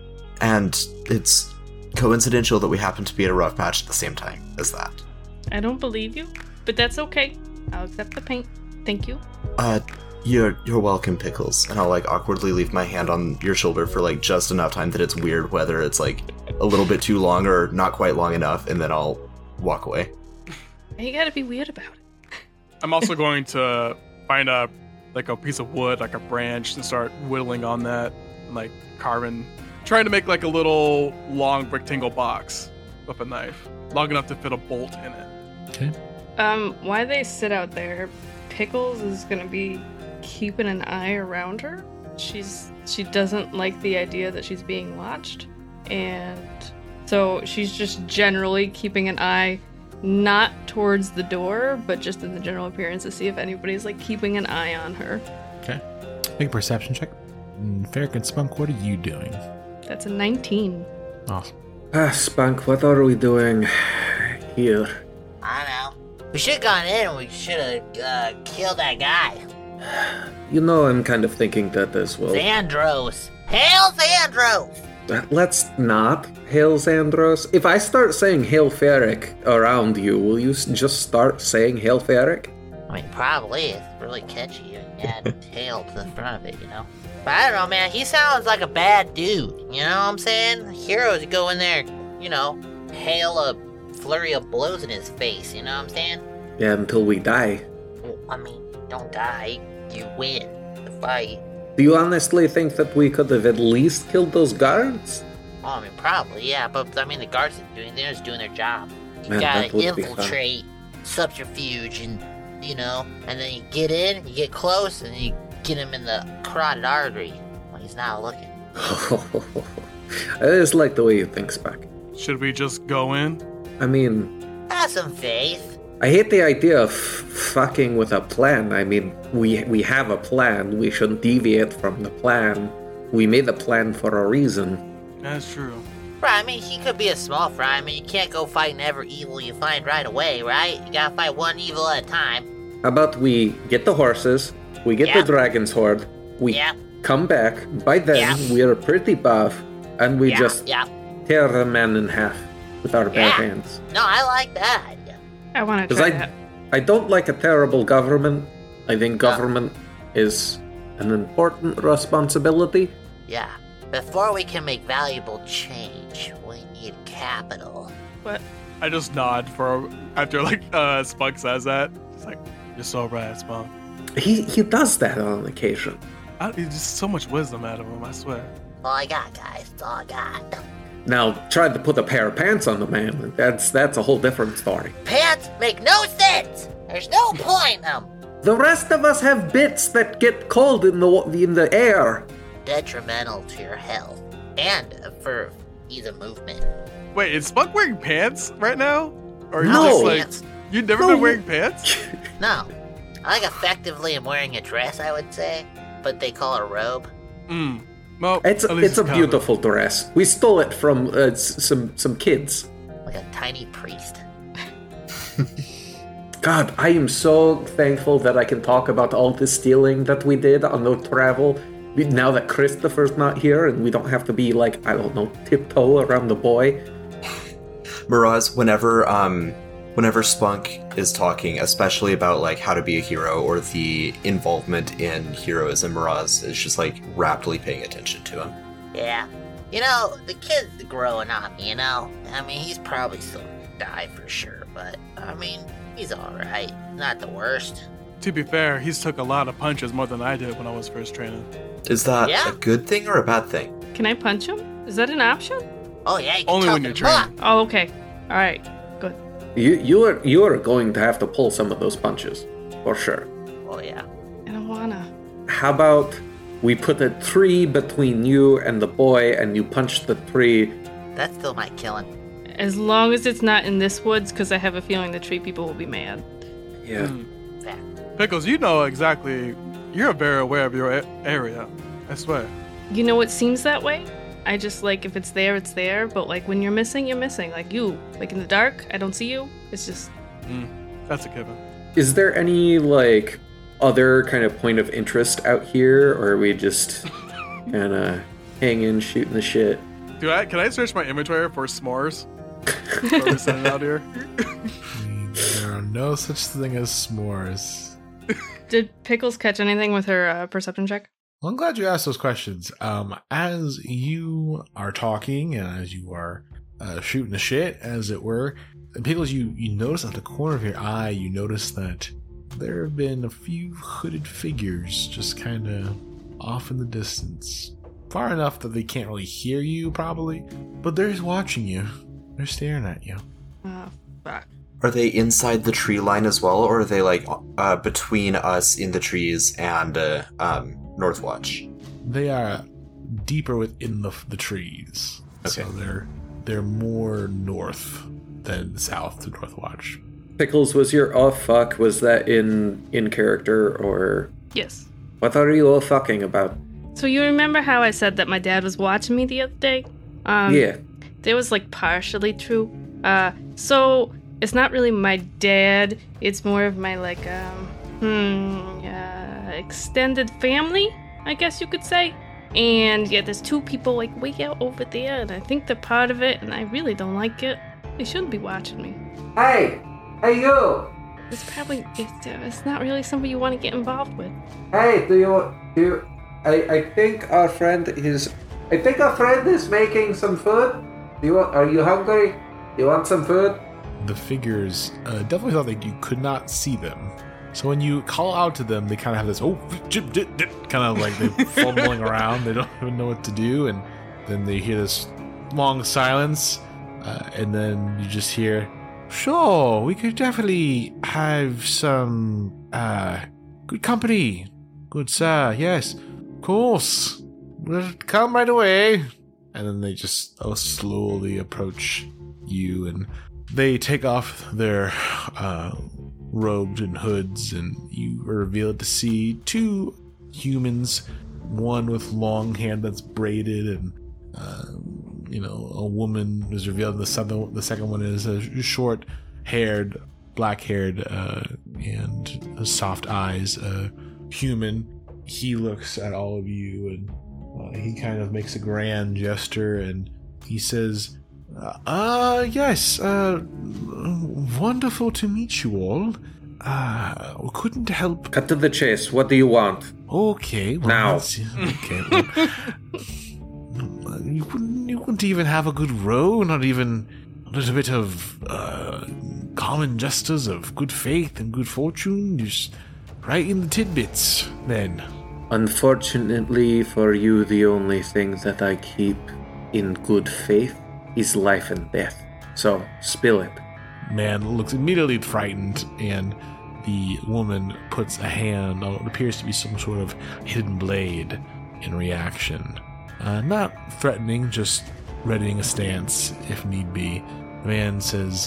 [SPEAKER 5] And it's coincidental that we happen to be at a rough patch at the same time as that.
[SPEAKER 3] I don't believe you, but that's okay. I'll accept the paint. Thank you.
[SPEAKER 5] You're welcome, Pickles. And I'll awkwardly leave my hand on your shoulder for just enough time that it's weird whether it's a little bit too long or not quite long enough, and then I'll walk away.
[SPEAKER 3] You gotta be weird about it.
[SPEAKER 6] I'm also going to find a piece of wood, a branch, and start whittling on that, and carving, trying to make a little long rectangle box with a knife, long enough to fit a bolt in it.
[SPEAKER 1] Okay.
[SPEAKER 3] While they sit out there, Pickles is gonna be keeping an eye around her. She doesn't like the idea that she's being watched, and so she's just generally keeping an eye not towards the door, but just in the general appearance to see if anybody's keeping an eye on her.
[SPEAKER 1] Okay. Make a perception check. Ferric and Spunk, what are you doing?
[SPEAKER 3] That's a 19.
[SPEAKER 1] Awesome.
[SPEAKER 4] Spunk, what are we doing here?
[SPEAKER 2] I don't know. We should have gone in and we should have killed that guy.
[SPEAKER 4] I'm kind of thinking that as well.
[SPEAKER 2] Xandros. Hail Xandros!
[SPEAKER 4] Let's not hail Xandros. If I start saying Hail Ferric around you, will you just start saying Hail Ferric?
[SPEAKER 2] I mean, probably. It's really catchy and add hail to the front of it, But I don't know, man. He sounds like a bad dude. You know what I'm saying? Heroes go in there, hail a flurry of blows in his face. You know what I'm saying?
[SPEAKER 4] Yeah, until we die.
[SPEAKER 2] Well, I mean, don't die. You win the fight.
[SPEAKER 4] Do you honestly think that we could have at least killed those guards?
[SPEAKER 2] Oh, I mean, probably, yeah. But, the guards they're just doing their job. You
[SPEAKER 4] Man, that
[SPEAKER 2] gotta
[SPEAKER 4] would be
[SPEAKER 2] infiltrate, subterfuge, and, and then you get in, you get close, and you get him in the carotid artery when he's not looking.
[SPEAKER 4] I just like the way you think, Spunk.
[SPEAKER 6] Should we just go in?
[SPEAKER 4] I mean,
[SPEAKER 2] Have some faith.
[SPEAKER 4] I hate the idea of fucking with a plan. I mean, we have a plan. We shouldn't deviate from the plan. We made the plan for a reason.
[SPEAKER 6] That's true.
[SPEAKER 2] Right, I mean, he could be a small fry. I mean, you can't go fighting every evil you find right away, right? You gotta fight one evil at a time.
[SPEAKER 4] How about we get the horses, we get the dragon's horde, we come back, by then we are pretty buff, and we just tear the man in half with our bare hands.
[SPEAKER 2] No, I like that idea.
[SPEAKER 3] I want to try that.
[SPEAKER 4] I don't like a terrible government. I think government is an important responsibility.
[SPEAKER 2] Yeah. Before we can make valuable change, we need capital.
[SPEAKER 3] What?
[SPEAKER 6] I just nod after Spunk says that. It's you're so right, Spunk.
[SPEAKER 4] He does that on occasion.
[SPEAKER 6] There's just so much wisdom out of him, I swear.
[SPEAKER 2] All I got, guys. That's all I got.
[SPEAKER 4] Now, try to put a pair of pants on the man. That's a whole different story.
[SPEAKER 2] Pants make no sense. There's no point in them.
[SPEAKER 4] The rest of us have bits that get cold in the air.
[SPEAKER 2] Detrimental to your health and for ease of movement.
[SPEAKER 6] Wait, is Spunk wearing pants right now? Or are you
[SPEAKER 4] No.
[SPEAKER 6] just like,
[SPEAKER 2] Pants.
[SPEAKER 6] you've never
[SPEAKER 4] No.
[SPEAKER 6] been wearing pants?
[SPEAKER 2] No. I effectively am wearing a dress, I would say, but they call it a robe.
[SPEAKER 6] Well,
[SPEAKER 4] It's
[SPEAKER 6] at least
[SPEAKER 4] it's a
[SPEAKER 6] covered.
[SPEAKER 4] beautiful dress. We stole it from some kids.
[SPEAKER 2] Like a tiny priest.
[SPEAKER 4] God, I am so thankful that I can talk about all the stealing that we did on the travel. Now that Christopher's not here and we don't have to be like, I don't know, tiptoe around the boy.
[SPEAKER 5] Miraz, whenever Spunk is talking, especially about like how to be a hero or the involvement in heroism, Miraz is just like raptly paying attention to him.
[SPEAKER 2] Yeah. You know, the kid's growing up, you know? I mean, he's probably still gonna die for sure, but, I mean, he's alright. Not the worst.
[SPEAKER 6] To be fair, he's took a lot of punches more than I did when I was first training.
[SPEAKER 5] Is that
[SPEAKER 2] Yeah.
[SPEAKER 5] a good thing or a bad thing?
[SPEAKER 3] Can I punch him? Is that an option?
[SPEAKER 2] Oh, yeah, you can
[SPEAKER 6] Only
[SPEAKER 2] tell
[SPEAKER 6] when
[SPEAKER 2] him
[SPEAKER 6] you're
[SPEAKER 2] to
[SPEAKER 6] training.
[SPEAKER 3] Oh, okay. All right. Good.
[SPEAKER 4] You are going to have to pull some of those punches, for sure.
[SPEAKER 2] Oh, yeah.
[SPEAKER 3] I don't wanna.
[SPEAKER 4] How about we put a tree between you and the boy and you punch the tree?
[SPEAKER 2] That still might kill him.
[SPEAKER 3] As long as it's not in this woods, because I have a feeling the tree people will be mad.
[SPEAKER 4] Yeah.
[SPEAKER 2] Fact.
[SPEAKER 6] Pickles, you know exactly. You're very aware of your area. I swear.
[SPEAKER 3] You know, it seems that way. I just like if it's there, it's there. But like when you're missing, you're missing. Like you, like in the dark, I don't see you. It's just
[SPEAKER 6] That's a given.
[SPEAKER 4] Is there any like other kind of point of interest out here, or are we just kind of hanging, shooting the shit?
[SPEAKER 6] Can I search my inventory for s'mores? Before we send it out here?
[SPEAKER 1] There are no such thing as s'mores.
[SPEAKER 3] Did Pickles catch anything with her perception check?
[SPEAKER 1] Well, I'm glad you asked those questions. As you are talking and as you are shooting the shit, as it were, and Pickles, you notice at the corner of your eye, you notice that there have been a few hooded figures just kind of off in the distance. Far enough that they can't really hear you, probably, but they're watching you. They're staring at you.
[SPEAKER 3] Oh, fuck.
[SPEAKER 5] Are they inside the tree line as well, or are they like between us in the trees and Northwatch?
[SPEAKER 1] They are deeper within the trees.
[SPEAKER 5] Okay.
[SPEAKER 1] So they're more north than south to Northwatch.
[SPEAKER 4] Pickles, was your oh fuck, was that in character, or
[SPEAKER 3] Yes.
[SPEAKER 4] what are you all fucking about?
[SPEAKER 3] So you remember how I said that my dad was watching me the other day?
[SPEAKER 4] Yeah.
[SPEAKER 3] That was like partially true. So it's not really my dad. It's more of my like extended family, I guess you could say. And yeah, there's two people like way out over there, and I think they're part of it, and I really don't like it. They shouldn't be watching me.
[SPEAKER 4] Hey you!
[SPEAKER 3] It's probably it's not really somebody you want to get involved with.
[SPEAKER 4] Hey, I think our friend is making some food. Are you hungry? You want some food?
[SPEAKER 1] The figures definitely thought that you could not see them. So when you call out to them, they kind of have this kind of like they're fumbling around. They don't even know what to do, and then they hear this long silence, and then you just hear, "Sure, we could definitely have some good company, good sir. Yes, of course. We'll come right away." And then they just slowly approach you, and they take off their robes and hoods, and you are revealed to see two humans, one with long hair that's braided, and a woman is revealed. The second one is a short-haired, black-haired, and soft eyes human. He looks at all of you, and he kind of makes a grand gesture, and he says, yes, wonderful to meet you all. Couldn't help.
[SPEAKER 4] Cut to the chase. What do you want?
[SPEAKER 1] Okay, well,
[SPEAKER 4] Now.
[SPEAKER 1] Okay, well, you wouldn't even have a good row, not even a little bit of common gestures of good faith and good fortune, just right in the tidbits, then.
[SPEAKER 4] Unfortunately for you, the only thing that I keep in good faith is life and death. So, spill it.
[SPEAKER 1] Man looks immediately frightened, and the woman puts a hand on what appears to be some sort of hidden blade in reaction. Not threatening, just readying a stance if need be. The man says,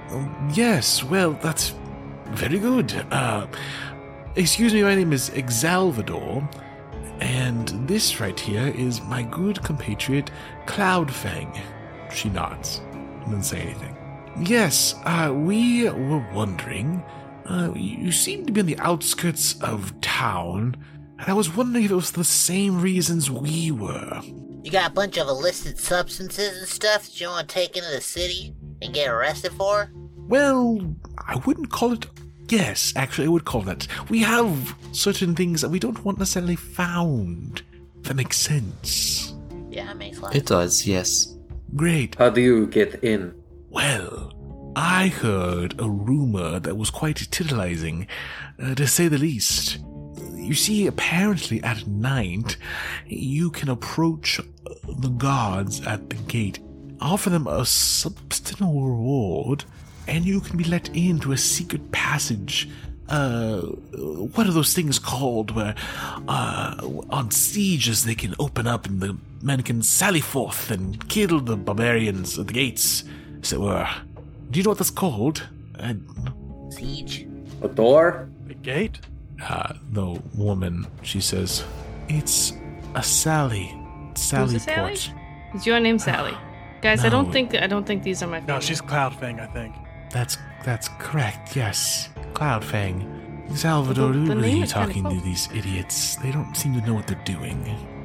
[SPEAKER 1] Yes, well, that's very good. Excuse me, my name is Exalvador, and this right here is my good compatriot, Cloudfang. She nods, doesn't say anything. Yes, we were wondering, you seem to be on the outskirts of town, and I was wondering if it was the same reasons we were.
[SPEAKER 2] You got a bunch of illicit substances and stuff that you want to take into the city and get arrested for?
[SPEAKER 1] Well, I wouldn't call it... Yes, actually, I would call that. We have certain things that we don't want necessarily found. If that makes sense.
[SPEAKER 2] Yeah, it makes a lot
[SPEAKER 5] It does, yes.
[SPEAKER 1] Great.
[SPEAKER 4] How do you get in?
[SPEAKER 1] Well, I heard a rumor that was quite titillizing, to say the least. You see, apparently at night, you can approach the guards at the gate, offer them a substantial reward, and you can be let into a secret passage. What are those things called where, on sieges they can open up and the men can sally forth and kill the barbarians at the gates, as it were. Do you know what that's called?
[SPEAKER 2] Siege?
[SPEAKER 4] A door?
[SPEAKER 6] The gate?
[SPEAKER 1] The woman, she says, it's a Sally.
[SPEAKER 3] Who's a Sally? Is your name Sally? Guys,
[SPEAKER 1] No.
[SPEAKER 3] I don't think these are my
[SPEAKER 6] No,
[SPEAKER 3] favorites.
[SPEAKER 6] she's Cloudfang, I think.
[SPEAKER 1] That's correct, yes. Cloudfang. Salvador,
[SPEAKER 3] The
[SPEAKER 1] who are
[SPEAKER 3] name
[SPEAKER 1] you
[SPEAKER 3] is kinda
[SPEAKER 1] talking to
[SPEAKER 3] cool.
[SPEAKER 1] these idiots? They don't seem to know what they're doing.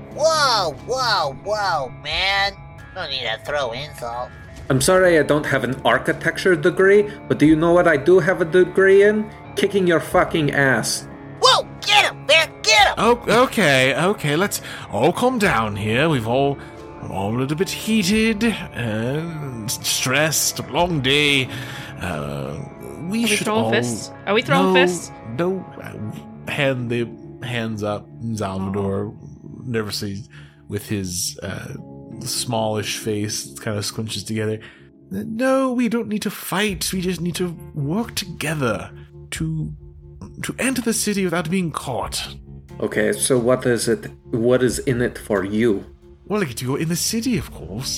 [SPEAKER 2] Whoa, man. Don't need to throw insult.
[SPEAKER 4] I'm sorry I don't have an architecture degree, but do you know what I do have a degree in? Kicking your fucking ass.
[SPEAKER 2] Whoa, get him, Bear, get him!
[SPEAKER 1] Oh, okay, let's all calm down here. We're all a little bit heated and stressed. Long day. We
[SPEAKER 3] Are we
[SPEAKER 1] should
[SPEAKER 3] throwing
[SPEAKER 1] all...
[SPEAKER 3] fists? Are we throwing fists?
[SPEAKER 1] No. Hand the hands up. Salvador nervously with his smallish face kind of scrunches together. No, we don't need to fight. We just need to work together to enter the city without being caught.
[SPEAKER 4] Okay, so what is it? What is in it for you?
[SPEAKER 1] Well, I get to go in the city, of course.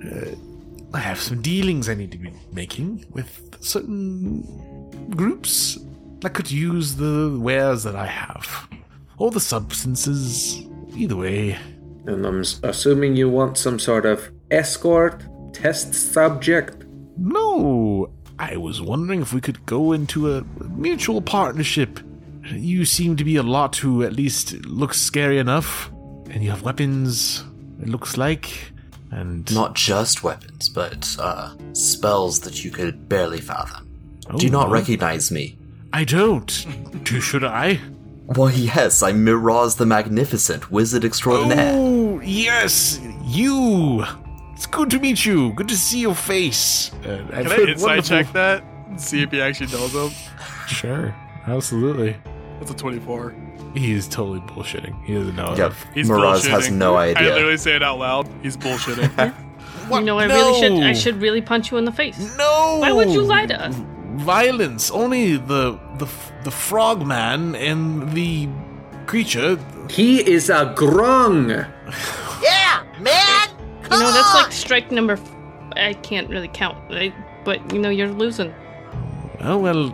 [SPEAKER 1] I have some dealings I need to be making with certain groups that could use the wares that I have. Or the substances. Either way.
[SPEAKER 4] And I'm assuming you want some sort of escort, test subject.
[SPEAKER 1] No, I was wondering if we could go into a mutual partnership. You seem to be a lot who at least looks scary enough. And you have weapons, it looks like. And
[SPEAKER 5] Not just weapons, but spells that you could barely fathom.
[SPEAKER 1] Oh,
[SPEAKER 5] Do you not
[SPEAKER 1] no.
[SPEAKER 5] recognize me?
[SPEAKER 1] I don't. Should I?
[SPEAKER 5] Well, yes, I'm Miraz the Magnificent, wizard extraordinaire.
[SPEAKER 1] Oh, yes, you. It's good to meet you. Good to see your face. I've
[SPEAKER 6] Can I
[SPEAKER 1] heard
[SPEAKER 6] insight
[SPEAKER 1] wonderful-
[SPEAKER 6] check that? And see if he actually knows him?
[SPEAKER 1] Sure, absolutely.
[SPEAKER 6] That's a 24.
[SPEAKER 1] He's totally bullshitting. He doesn't know.
[SPEAKER 5] Yep,
[SPEAKER 6] He's
[SPEAKER 5] Miraz has
[SPEAKER 6] bullshitting.
[SPEAKER 5] no
[SPEAKER 6] I
[SPEAKER 5] idea.
[SPEAKER 6] literally say it out loud. He's bullshitting.
[SPEAKER 3] You know, I should really punch you in the face.
[SPEAKER 1] No.
[SPEAKER 3] Why would you lie to us?
[SPEAKER 1] Violence. Only the frogman and the creature.
[SPEAKER 4] He is a grung.
[SPEAKER 2] Yeah, man!
[SPEAKER 3] You know, that's
[SPEAKER 2] Come
[SPEAKER 3] like strike number. I can't really count, right? But you know, you're losing.
[SPEAKER 1] Oh well,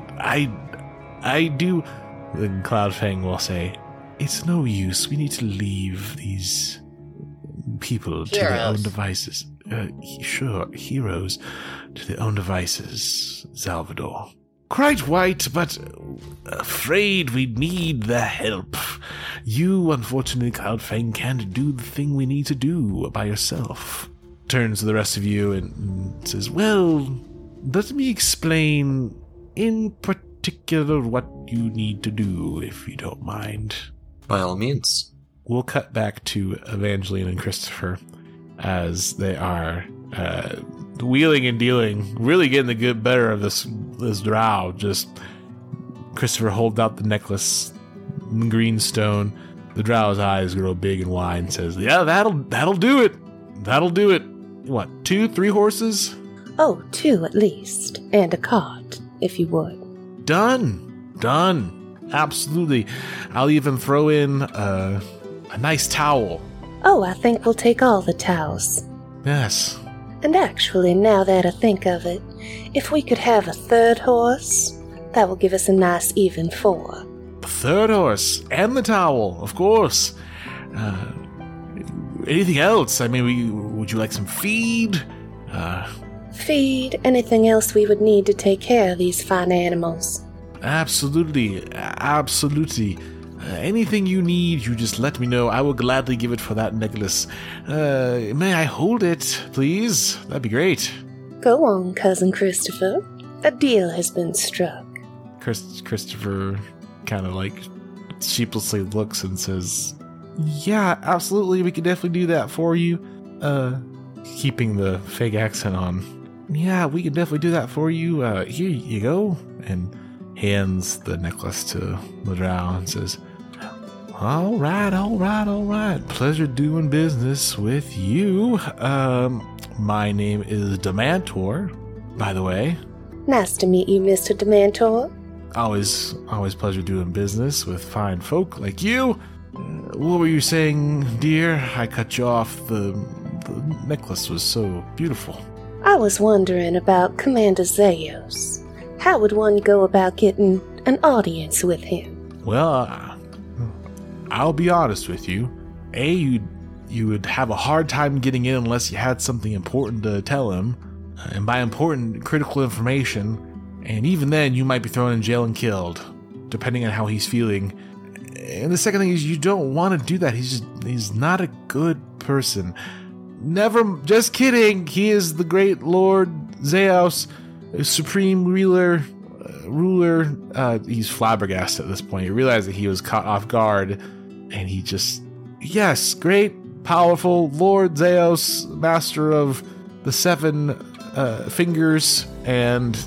[SPEAKER 1] I do. Then Cloudfang will say, "It's no use. We need to leave these people to their own
[SPEAKER 2] Heroes.
[SPEAKER 1] devices. Sure, heroes to their own devices." Salvador, quite right, but afraid we need their help. You, unfortunately, Cloudfang, can't do the thing we need to do by yourself. Turns to the rest of you and says, "Well, let me explain in particular what you need to do, if you don't mind."
[SPEAKER 5] By all means.
[SPEAKER 1] We'll cut back to Evangeline and Christopher as they are wheeling and dealing, really getting the good better of this drow. Just Christopher holds out the necklace, green stone. The drow's eyes grow big and wide and says, "Yeah, that'll do it. That'll do it. What, 2, 3 horses?
[SPEAKER 8] Oh, 2 at least. And a cart, if you would.
[SPEAKER 1] Done. Absolutely. I'll even throw in a nice towel.
[SPEAKER 8] Oh, I think we'll take all the towels.
[SPEAKER 1] Yes.
[SPEAKER 8] And actually, now that I think of it, If we could have a third horse, that will give us a nice even 4.
[SPEAKER 1] The third horse and the towel, of course. Anything else? I mean, would you like some feed?
[SPEAKER 8] Feed, anything else we would need to take care of these fine animals.
[SPEAKER 1] Absolutely. Anything you need, you just let me know. I will gladly give it for that necklace. May I hold it, please? That'd be great.
[SPEAKER 8] Go on, Cousin Christopher. A deal has been struck.
[SPEAKER 1] Christopher kind of like sheepishly looks and says, yeah, absolutely, we can definitely do that for you. Keeping the fake accent on. Yeah, we can definitely do that for you. Here you go. And hands the necklace to the drow and says, all right. Pleasure doing business with you. My name is Demantor, by the way.
[SPEAKER 8] Nice to meet you, Mr. Demantor.
[SPEAKER 1] Always pleasure doing business with fine folk like you. What were you saying, dear? I cut you off. The necklace was so beautiful.
[SPEAKER 8] I was wondering about Commander Zeos. How would one go about getting an audience with him?
[SPEAKER 1] Well, I'll be honest with you. You would have a hard time getting in unless you had something important to tell him. And by important, critical information. And even then, you might be thrown in jail and killed, depending on how he's feeling. And the second thing is, you don't want to do that. He's not a good person. Never, just kidding. He is the great Lord Zeos, supreme ruler. He's flabbergasted at this point. He realized that he was caught off guard, and he just, yes, great, powerful Lord Zeos, master of the 7 fingers, and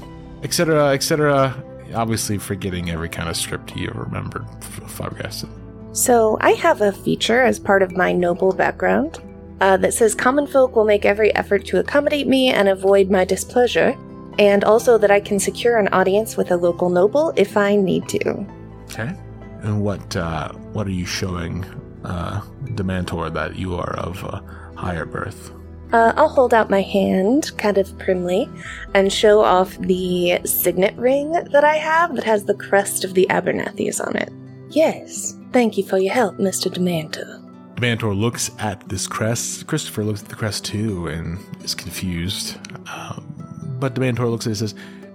[SPEAKER 1] etc. Obviously forgetting every kind of script he ever remembered. Flabbergasted.
[SPEAKER 8] So I have a feature as part of my noble background that says common folk will make every effort to accommodate me and avoid my displeasure, and also that I can secure an audience with a local noble if I need to.
[SPEAKER 1] Okay. And what are you showing Demantor that you are of higher birth?
[SPEAKER 8] I'll hold out my hand, kind of primly, and show off the signet ring that I have that has the crest of the Abernethys on it. Yes, thank you for your help, Mr. Demantor.
[SPEAKER 1] Demantor looks at this crest. Christopher looks at the crest too and is confused. But Demantor looks at it and says,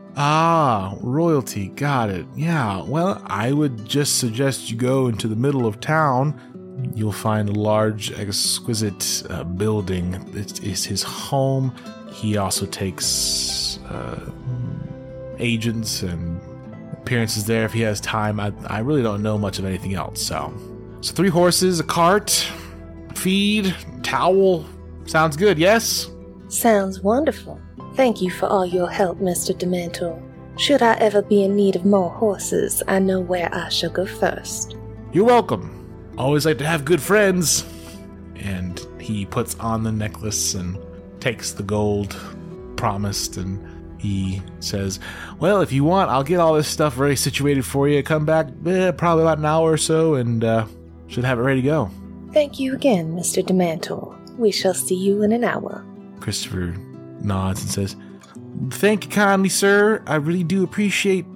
[SPEAKER 1] royalty, got it. Yeah, well, I would just suggest you go into the middle of town. You'll find a large, exquisite building. It is his home. He also takes agents and appearances there if he has time. I really don't know much of anything else. So 3 horses, a cart, feed, towel. Sounds good, yes?
[SPEAKER 8] Sounds wonderful. Thank you for all your help, Mr. Demantor. Should I ever be in need of more horses, I know where I shall go first.
[SPEAKER 1] You're welcome. Always like to have good friends. And he puts on the necklace and takes the gold promised, and he says, well, if you want, I'll get all this stuff very situated for you. Come back probably about an hour or so, and should have it ready to go.
[SPEAKER 8] Thank you again, Mr. Demantor. We shall see you in an hour.
[SPEAKER 1] Christopher nods and says, thank you kindly, sir. I really do appreciate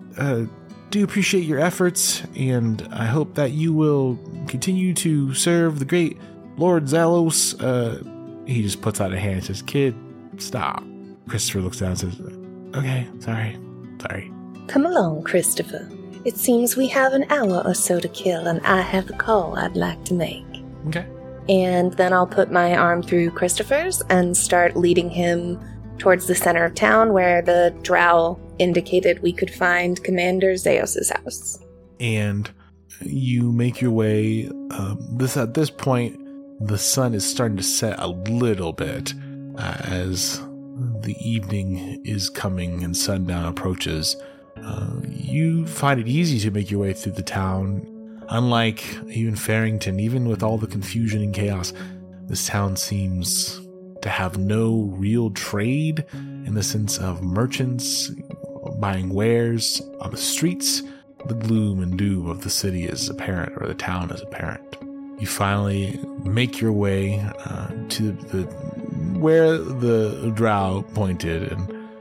[SPEAKER 1] your efforts, and I hope that you will continue to serve the great Lord Zelos. He just puts out a hand and says, kid, stop. Christopher looks down and says, okay, sorry.
[SPEAKER 8] Come along, Christopher. It seems we have an hour or so to kill, and I have a call I'd like to make.
[SPEAKER 1] Okay.
[SPEAKER 8] And then I'll put my arm through Christopher's and start leading him towards the center of town where the drow indicated we could find Commander Zeos' house.
[SPEAKER 1] And you make your way. At this point, the sun is starting to set a little bit as the evening is coming and sundown approaches. You find it easy to make your way through the town. Unlike even Farrington, even with all the confusion and chaos, this town seems to have no real trade in the sense of merchants buying wares on the streets. The gloom and doom of the city is apparent, or the town is apparent. You finally make your way to where the drow pointed, and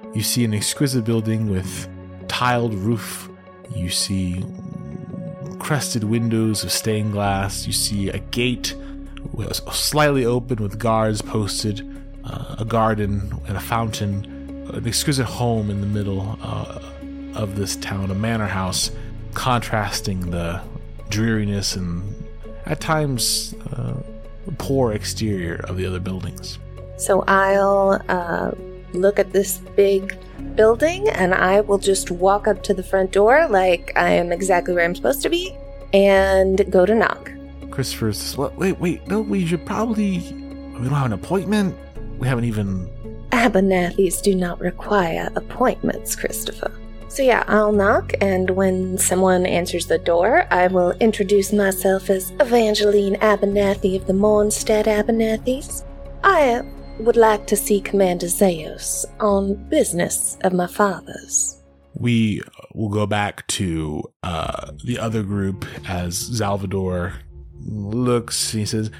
[SPEAKER 1] You see an exquisite building with tiled roof. You see crested windows of stained glass. You see a gate slightly open with guards posted, a garden and a fountain, an exquisite home in the middle of this town, a manor house, contrasting the dreariness and at times poor exterior of the other buildings.
[SPEAKER 8] So I'll look at this big building and I will just walk up to the front door like I am exactly where I'm supposed to be and go to knock.
[SPEAKER 1] Christopher says, wait, no, we should probably... We don't have an appointment. We haven't even...
[SPEAKER 8] Abernathy's do not require appointments, Christopher. So yeah, I'll knock, and when someone answers the door, I will introduce myself as Evangeline Abernathy of the Mornstead Abernathys. I would like to see Commander Zeus on business of my father's.
[SPEAKER 1] We will go back to the other group as Salvador looks. He says,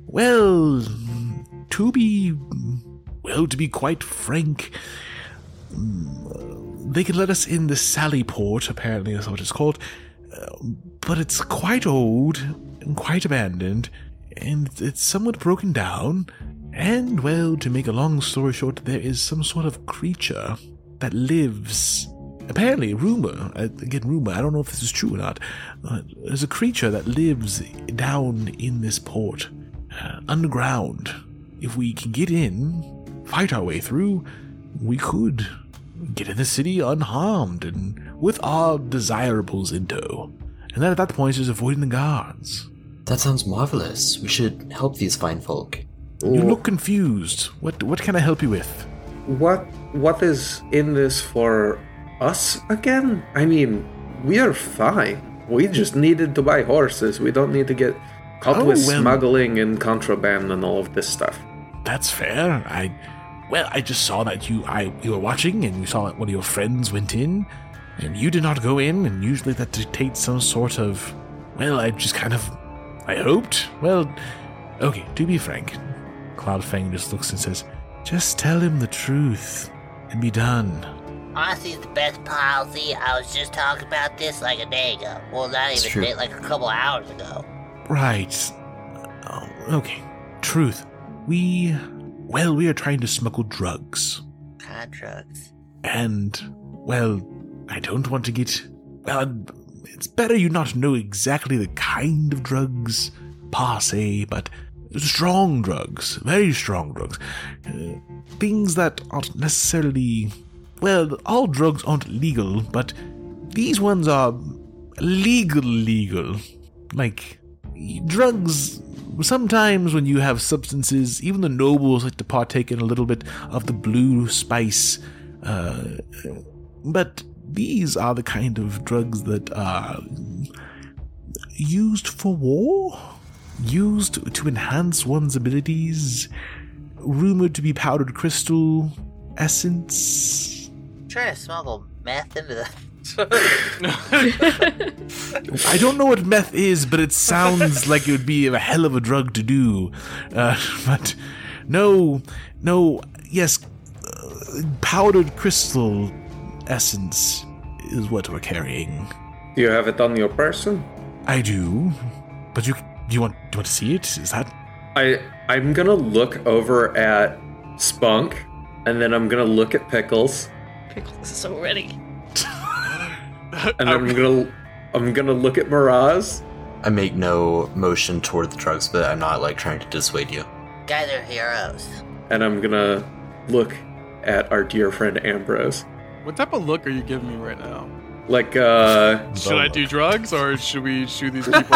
[SPEAKER 1] to be quite frank, they can let us in the Sallyport, apparently that's what it's called, but it's quite old and quite abandoned, and it's somewhat broken down, and, to make a long story short, there is some sort of creature that lives... Apparently, rumor, I don't know if this is true or not, there's a creature that lives down in this port, underground. If we can get in, fight our way through, we could get in the city unharmed and with our desirables in tow. And then at that point is avoiding the guards.
[SPEAKER 5] That sounds marvelous. We should help these fine folk.
[SPEAKER 1] You look confused. What can I help you with?
[SPEAKER 4] What is in this for us again? I mean, we are fine. We just needed to buy horses. We don't need to get caught with smuggling and contraband and all of this stuff.
[SPEAKER 1] That's fair. I just saw that you were watching and you saw that one of your friends went in and you did not go in, and usually that dictates some sort of, I hoped. Okay, to be frank, Cloudfang just looks and says, just tell him the truth and be done.
[SPEAKER 2] Honestly, it's the best policy. I was just talking about this like a day ago. Well, not even a day, like a couple hours ago.
[SPEAKER 1] Right. Okay. Truth. We are trying to smuggle drugs.
[SPEAKER 2] What kind of drugs?
[SPEAKER 1] And, I don't want to get... it's better you not know exactly the kind of drugs, per se, but strong drugs. Very strong drugs. Things that aren't necessarily... all drugs aren't legal, but these ones are legal. Like, drugs, sometimes when you have substances, even the nobles like to partake in a little bit of the blue spice, but these are the kind of drugs that are used for war, used to enhance one's abilities, rumored to be powdered crystal essence.
[SPEAKER 2] Trying to smuggle meth into the...
[SPEAKER 1] I don't know what meth is, but it sounds like it would be a hell of a drug to do. But yes, powdered crystal essence is what we're carrying.
[SPEAKER 4] Do you have it on your person?
[SPEAKER 1] I do, but do you want to see it? Is that?
[SPEAKER 4] I'm gonna look over at Spunk, and then I'm gonna look at Pickles.
[SPEAKER 3] Pickles is so ready.
[SPEAKER 4] And I'm gonna look at Miraz.
[SPEAKER 5] I make no motion toward the drugs, but I'm not trying to dissuade you.
[SPEAKER 2] Guys are heroes.
[SPEAKER 4] And I'm gonna look at our dear friend Ambrose.
[SPEAKER 6] What type of look are you giving me right now? Should I do drugs or should we shoot these people?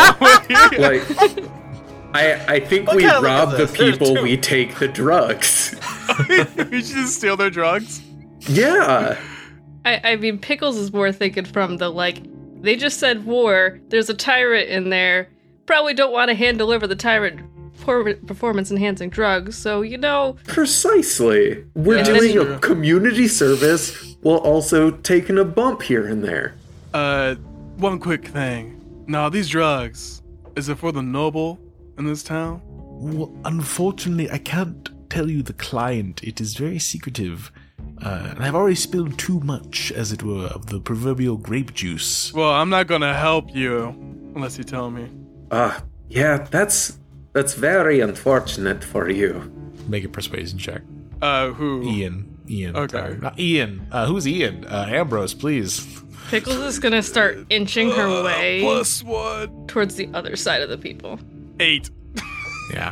[SPEAKER 4] I think we rob the people, we take the drugs.
[SPEAKER 6] We should just steal their drugs?
[SPEAKER 4] Yeah.
[SPEAKER 3] I mean, Pickles is more thinking from the, they just said war, there's a tyrant in there, probably don't want to hand deliver the tyrant performance-enhancing drugs, so,
[SPEAKER 4] Precisely. We're doing a community service while also taking a bump here and there.
[SPEAKER 6] One quick thing. Now, these drugs, is it for the noble in this town?
[SPEAKER 1] Well, unfortunately, I can't tell you the client. It is very secretive. And I've already spilled too much, as it were, of the proverbial grape juice.
[SPEAKER 6] Well, I'm not gonna help you unless you tell me.
[SPEAKER 4] Yeah, that's very unfortunate for you.
[SPEAKER 1] Make a persuasion check.
[SPEAKER 6] Who?
[SPEAKER 1] Ian.
[SPEAKER 6] Okay.
[SPEAKER 1] Sorry. Not Ian. Who's Ian? Ambrose, please.
[SPEAKER 3] Pickles is gonna start inching her way
[SPEAKER 6] +1.
[SPEAKER 3] towards the other side of the people.
[SPEAKER 6] 8.
[SPEAKER 1] Yeah.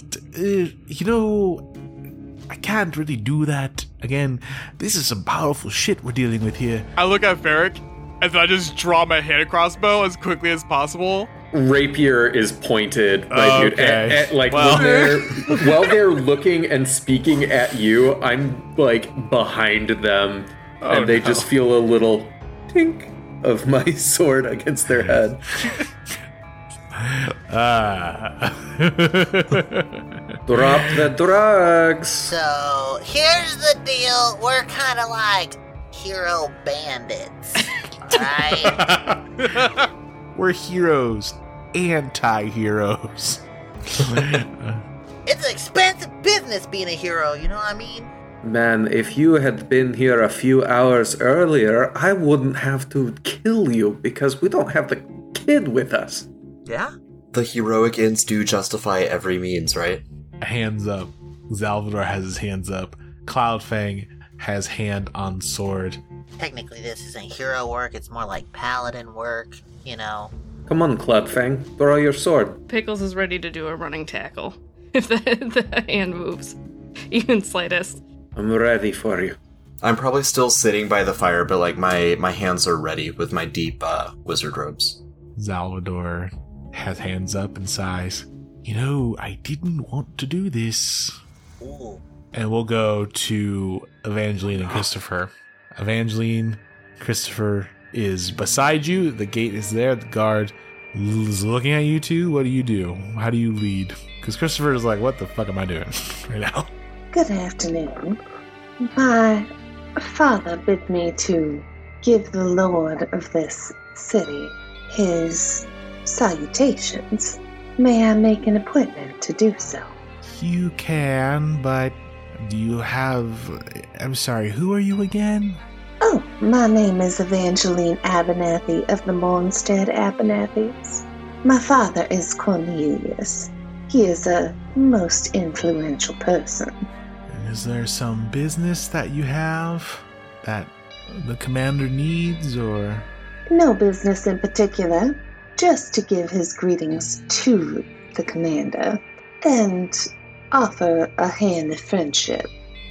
[SPEAKER 1] I can't really do that. Again, this is some powerful shit we're dealing with here.
[SPEAKER 6] I look at Varric, and then I just draw my hand crossbow as quickly as possible.
[SPEAKER 4] Rapier is pointed, right, dude.
[SPEAKER 1] Okay.
[SPEAKER 4] While they're looking and speaking at you, I'm like behind them, and they just feel a little tink of my sword against their head. Drop the drugs.
[SPEAKER 2] So here's the deal. We're kind of like hero bandits, right?
[SPEAKER 1] We're heroes, anti-heroes.
[SPEAKER 2] It's an expensive business being a hero, you know what I mean?
[SPEAKER 4] Man, if you had been here a few hours earlier, I wouldn't have to kill you because we don't have the kid with us.
[SPEAKER 2] Yeah?
[SPEAKER 5] The heroic ends do justify every means, right?
[SPEAKER 1] Hands up. Zalvador has his hands up. Cloudfang has hand on sword.
[SPEAKER 2] Technically, this isn't hero work. It's more like paladin work, you know?
[SPEAKER 4] Come on, Cloudfang, throw your sword.
[SPEAKER 3] Pickles is ready to do a running tackle if the hand moves, even slightest.
[SPEAKER 4] I'm ready for you.
[SPEAKER 5] I'm probably still sitting by the fire, but like my hands are ready with my deep wizard robes.
[SPEAKER 1] Zalvador has hands up and sighs. I didn't want to do this.
[SPEAKER 2] Ooh.
[SPEAKER 1] And we'll go to Evangeline and Christopher. Evangeline, Christopher is beside you. The gate is there. The guard is looking at you two. What do? How do you lead? Because Christopher is like, what the fuck am I doing right now?
[SPEAKER 7] Good afternoon. My father bid me to give the lord of this city his salutations. May I make an appointment to do so?
[SPEAKER 1] You can, but do you have... I'm sorry, who are you again?
[SPEAKER 7] Oh, my name is Evangeline Abernathy of the Mornstead Abernathy's. My father is Cornelius. He is a most influential person.
[SPEAKER 1] Is there some business that you have that the commander needs, or...?
[SPEAKER 7] No business in particular, just to give his greetings to the commander and offer a hand of friendship.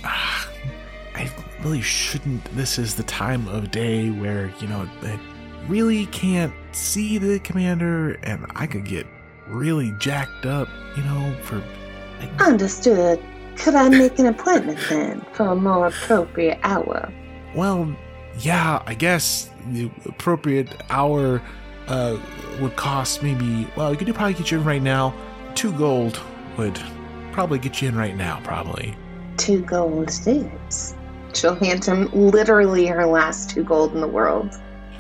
[SPEAKER 1] I really shouldn't. This is the time of day where, I really can't see the commander, and I could get really jacked up, for...
[SPEAKER 7] Understood. Could I make an appointment then for a more appropriate hour?
[SPEAKER 1] Well, yeah, I guess the appropriate hour would cost maybe... Well, we could probably get you in right now. 2 gold would probably get you in right now, probably.
[SPEAKER 7] 2 gold it is. She'll hand him literally her last 2 gold in the world.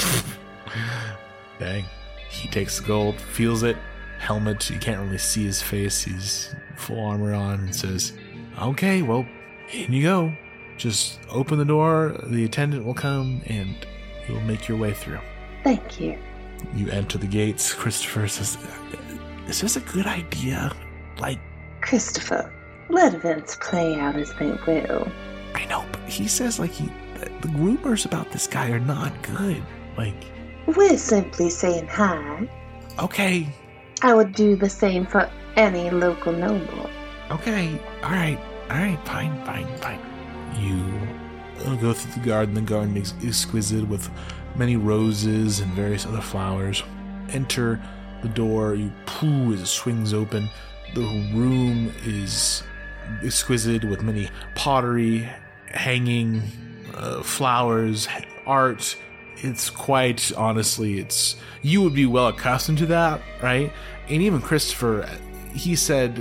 [SPEAKER 1] Dang. He takes the gold, feels it, helmet, you can't really see his face, he's full armor on, and says, okay, well, in you go. Just open the door, the attendant will come, and you'll make your way through.
[SPEAKER 7] Thank you.
[SPEAKER 1] You enter the gates. Christopher says, is this a good idea?
[SPEAKER 7] Christopher, let events play out as they will.
[SPEAKER 1] I know, but he says, the rumors about this guy are not good.
[SPEAKER 7] We're simply saying hi.
[SPEAKER 1] Okay.
[SPEAKER 7] I would do the same for any local noble.
[SPEAKER 1] Okay, alright, fine. You go through the garden. The garden is exquisite with many roses and various other flowers. Enter the door, as it swings open. The room is exquisite with many pottery, hanging, flowers, art. It's quite, honestly, you would be well accustomed to that, right? And even Christopher, he said,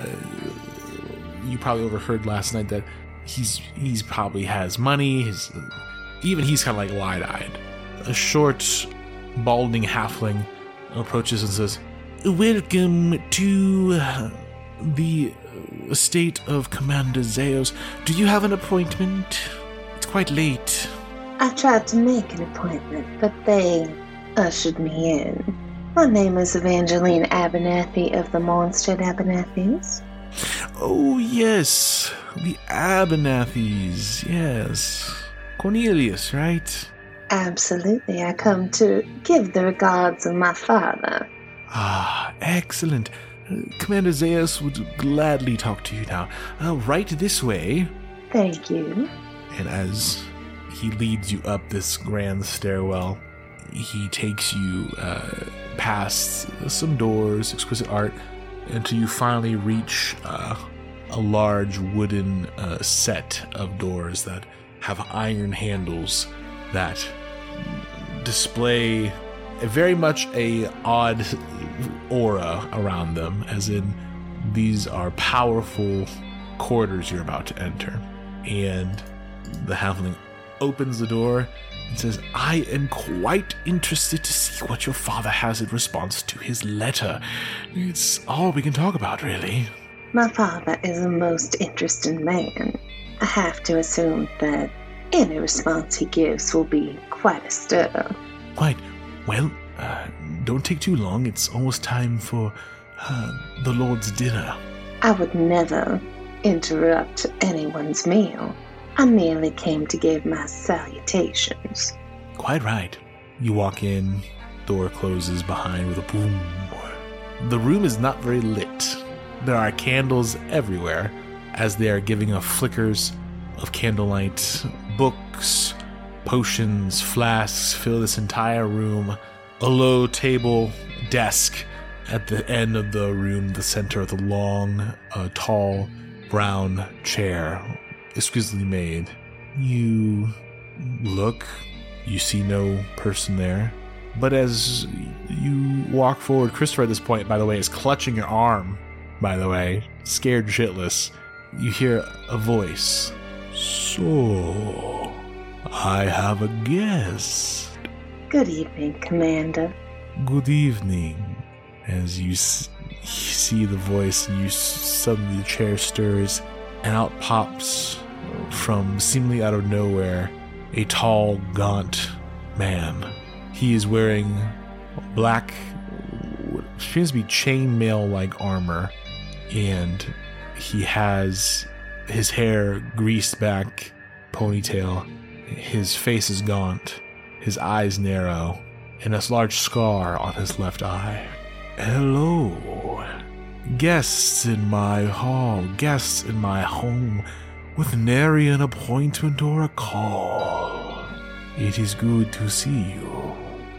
[SPEAKER 1] you probably overheard last night that he's probably has money. Even he's kind of wide-eyed. A short, balding halfling approaches and says, welcome to the estate of Commander Zeos. Do you have an appointment? It's quite late.
[SPEAKER 7] I tried to make an appointment, but they ushered me in. My name is Evangeline Abernathy of the Mondstadt Abernathys.
[SPEAKER 1] Oh, yes. The Abernathy's, yes. Cornelius, right?
[SPEAKER 7] Absolutely. I come to give the regards of my father.
[SPEAKER 1] Ah, excellent. Commander Zeus would gladly talk to you now. Right this way.
[SPEAKER 7] Thank you.
[SPEAKER 1] And as he leads you up this grand stairwell, he takes you past some doors, exquisite art, until you finally reach a large wooden set of doors that have iron handles that display very much a odd aura around them, as in these are powerful corridors you're about to enter. And the halfling opens the door and says, I am quite interested to see what your father has in response to his letter. It's all we can talk about, really.
[SPEAKER 7] My father is a most interesting man. I have to assume that any response he gives will be quite a stir.
[SPEAKER 1] Quite. Well, don't take too long. It's almost time for the Lord's dinner.
[SPEAKER 7] I would never interrupt anyone's meal. I merely came to give my salutations.
[SPEAKER 1] Quite right. You walk in, door closes behind with a boom. The room is not very lit. There are candles everywhere as they are giving off flickers of candlelight. Books, potions, flasks fill this entire room. A low table, desk at the end of the room, the center of the long, tall, brown chair, exquisitely made. You look, you see no person there. But as you walk forward, Christopher at this point, by the way, is clutching your arm, by the way, scared shitless. You hear a voice. So, I have a guest.
[SPEAKER 7] Good evening, Commander.
[SPEAKER 1] Good evening. As you see the voice, and suddenly the chair stirs, and out pops, from seemingly out of nowhere, a tall, gaunt man. He is wearing black, what seems to be chainmail-like armor, and he has his hair greased back, ponytail. His face is gaunt, his eyes narrow, and a large scar on his left eye. Hello. Guests in my hall, guests in my home, with nary an appointment or a call. It is good to see you,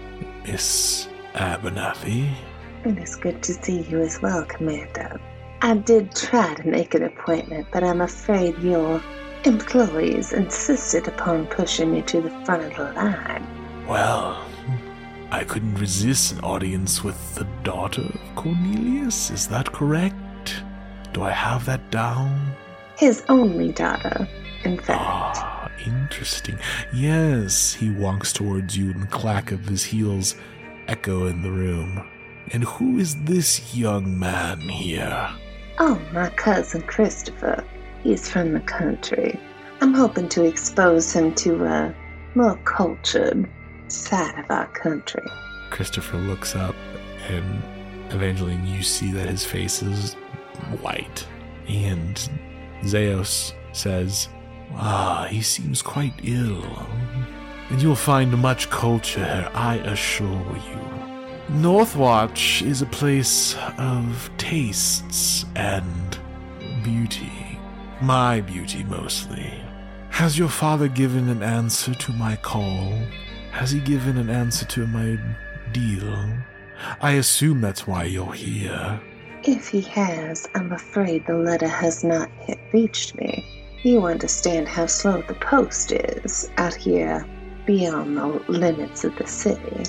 [SPEAKER 1] Miss Abernathy.
[SPEAKER 7] It is good to see you as well, Commander. I did try to make an appointment, but I'm afraid your employees insisted upon pushing me to the front of the line.
[SPEAKER 1] Well, I couldn't resist an audience with the daughter of Cornelius, is that correct? Do I have that down?
[SPEAKER 7] His only daughter, in fact.
[SPEAKER 1] Ah, interesting. Yes, he walks towards you and the clack of his heels echo in the room. And who is this young man here?
[SPEAKER 7] Oh, my cousin Christopher. He's from the country. I'm hoping to expose him to a more cultured side of our country.
[SPEAKER 1] Christopher looks up, and Evangeline, you see that his face is white. And Zeus says, he seems quite ill. And you'll find much culture here, I assure you. Northwatch is a place of tastes and beauty. My beauty, mostly. Has your father given an answer to my call? Has he given an answer to my deal? I assume that's why you're here.
[SPEAKER 7] If he has, I'm afraid the letter has not yet reached me. You understand how slow the post is out here beyond the limits of the city.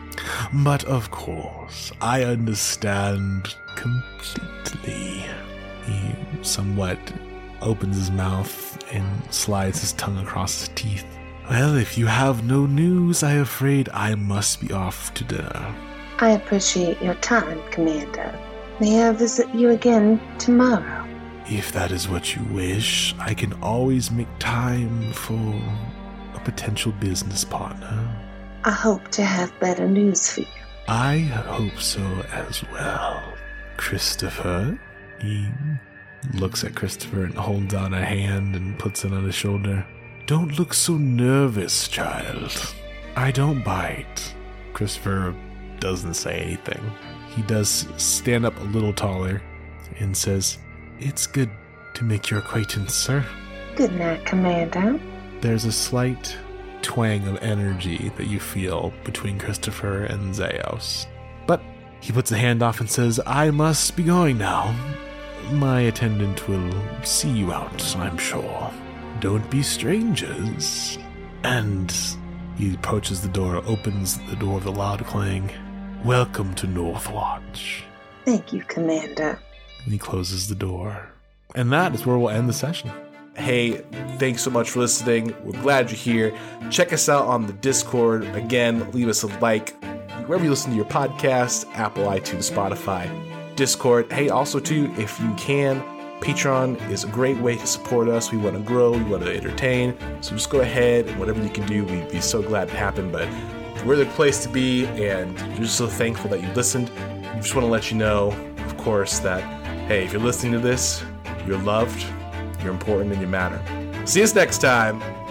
[SPEAKER 1] But of course, I understand completely. He somewhat opens his mouth and slides his tongue across his teeth. Well, if you have no news, I'm afraid I must be off to dinner.
[SPEAKER 7] I appreciate your time, Commander. May I visit you again tomorrow?
[SPEAKER 1] If that is what you wish, I can always make time for a potential business partner.
[SPEAKER 7] I hope to have better news for you.
[SPEAKER 1] I hope so as well. Christopher? He looks at Christopher and holds out a hand and puts it on his shoulder. Don't look so nervous, child. I don't bite. Christopher doesn't say anything. He does stand up a little taller and says, It's good to make your acquaintance, sir.
[SPEAKER 7] Good night, Commander.
[SPEAKER 1] There's a slight twang of energy that you feel between Christopher and Zeos. But he puts a hand off and says, I must be going now. My attendant will see you out, I'm sure. Don't be strangers. And he approaches the door, opens the door with a loud clang. Welcome to Northwatch.
[SPEAKER 7] Thank you, Commander.
[SPEAKER 1] And he closes the door. And that is where we'll end the session. Hey, thanks so much for listening. We're glad you're here. Check us out on the Discord. Again, leave us a like wherever you listen to your podcast, Apple, iTunes, Spotify, Discord. Hey, also too, if you can, Patreon is a great way to support us. We want to grow, we want to entertain. So just go ahead and whatever you can do, we'd be so glad to happen. But we're the place to be, and we're just so thankful that you listened. We just want to let you know, of course, that, hey, if you're listening to this, you're loved, you're important, and you matter. See us next time.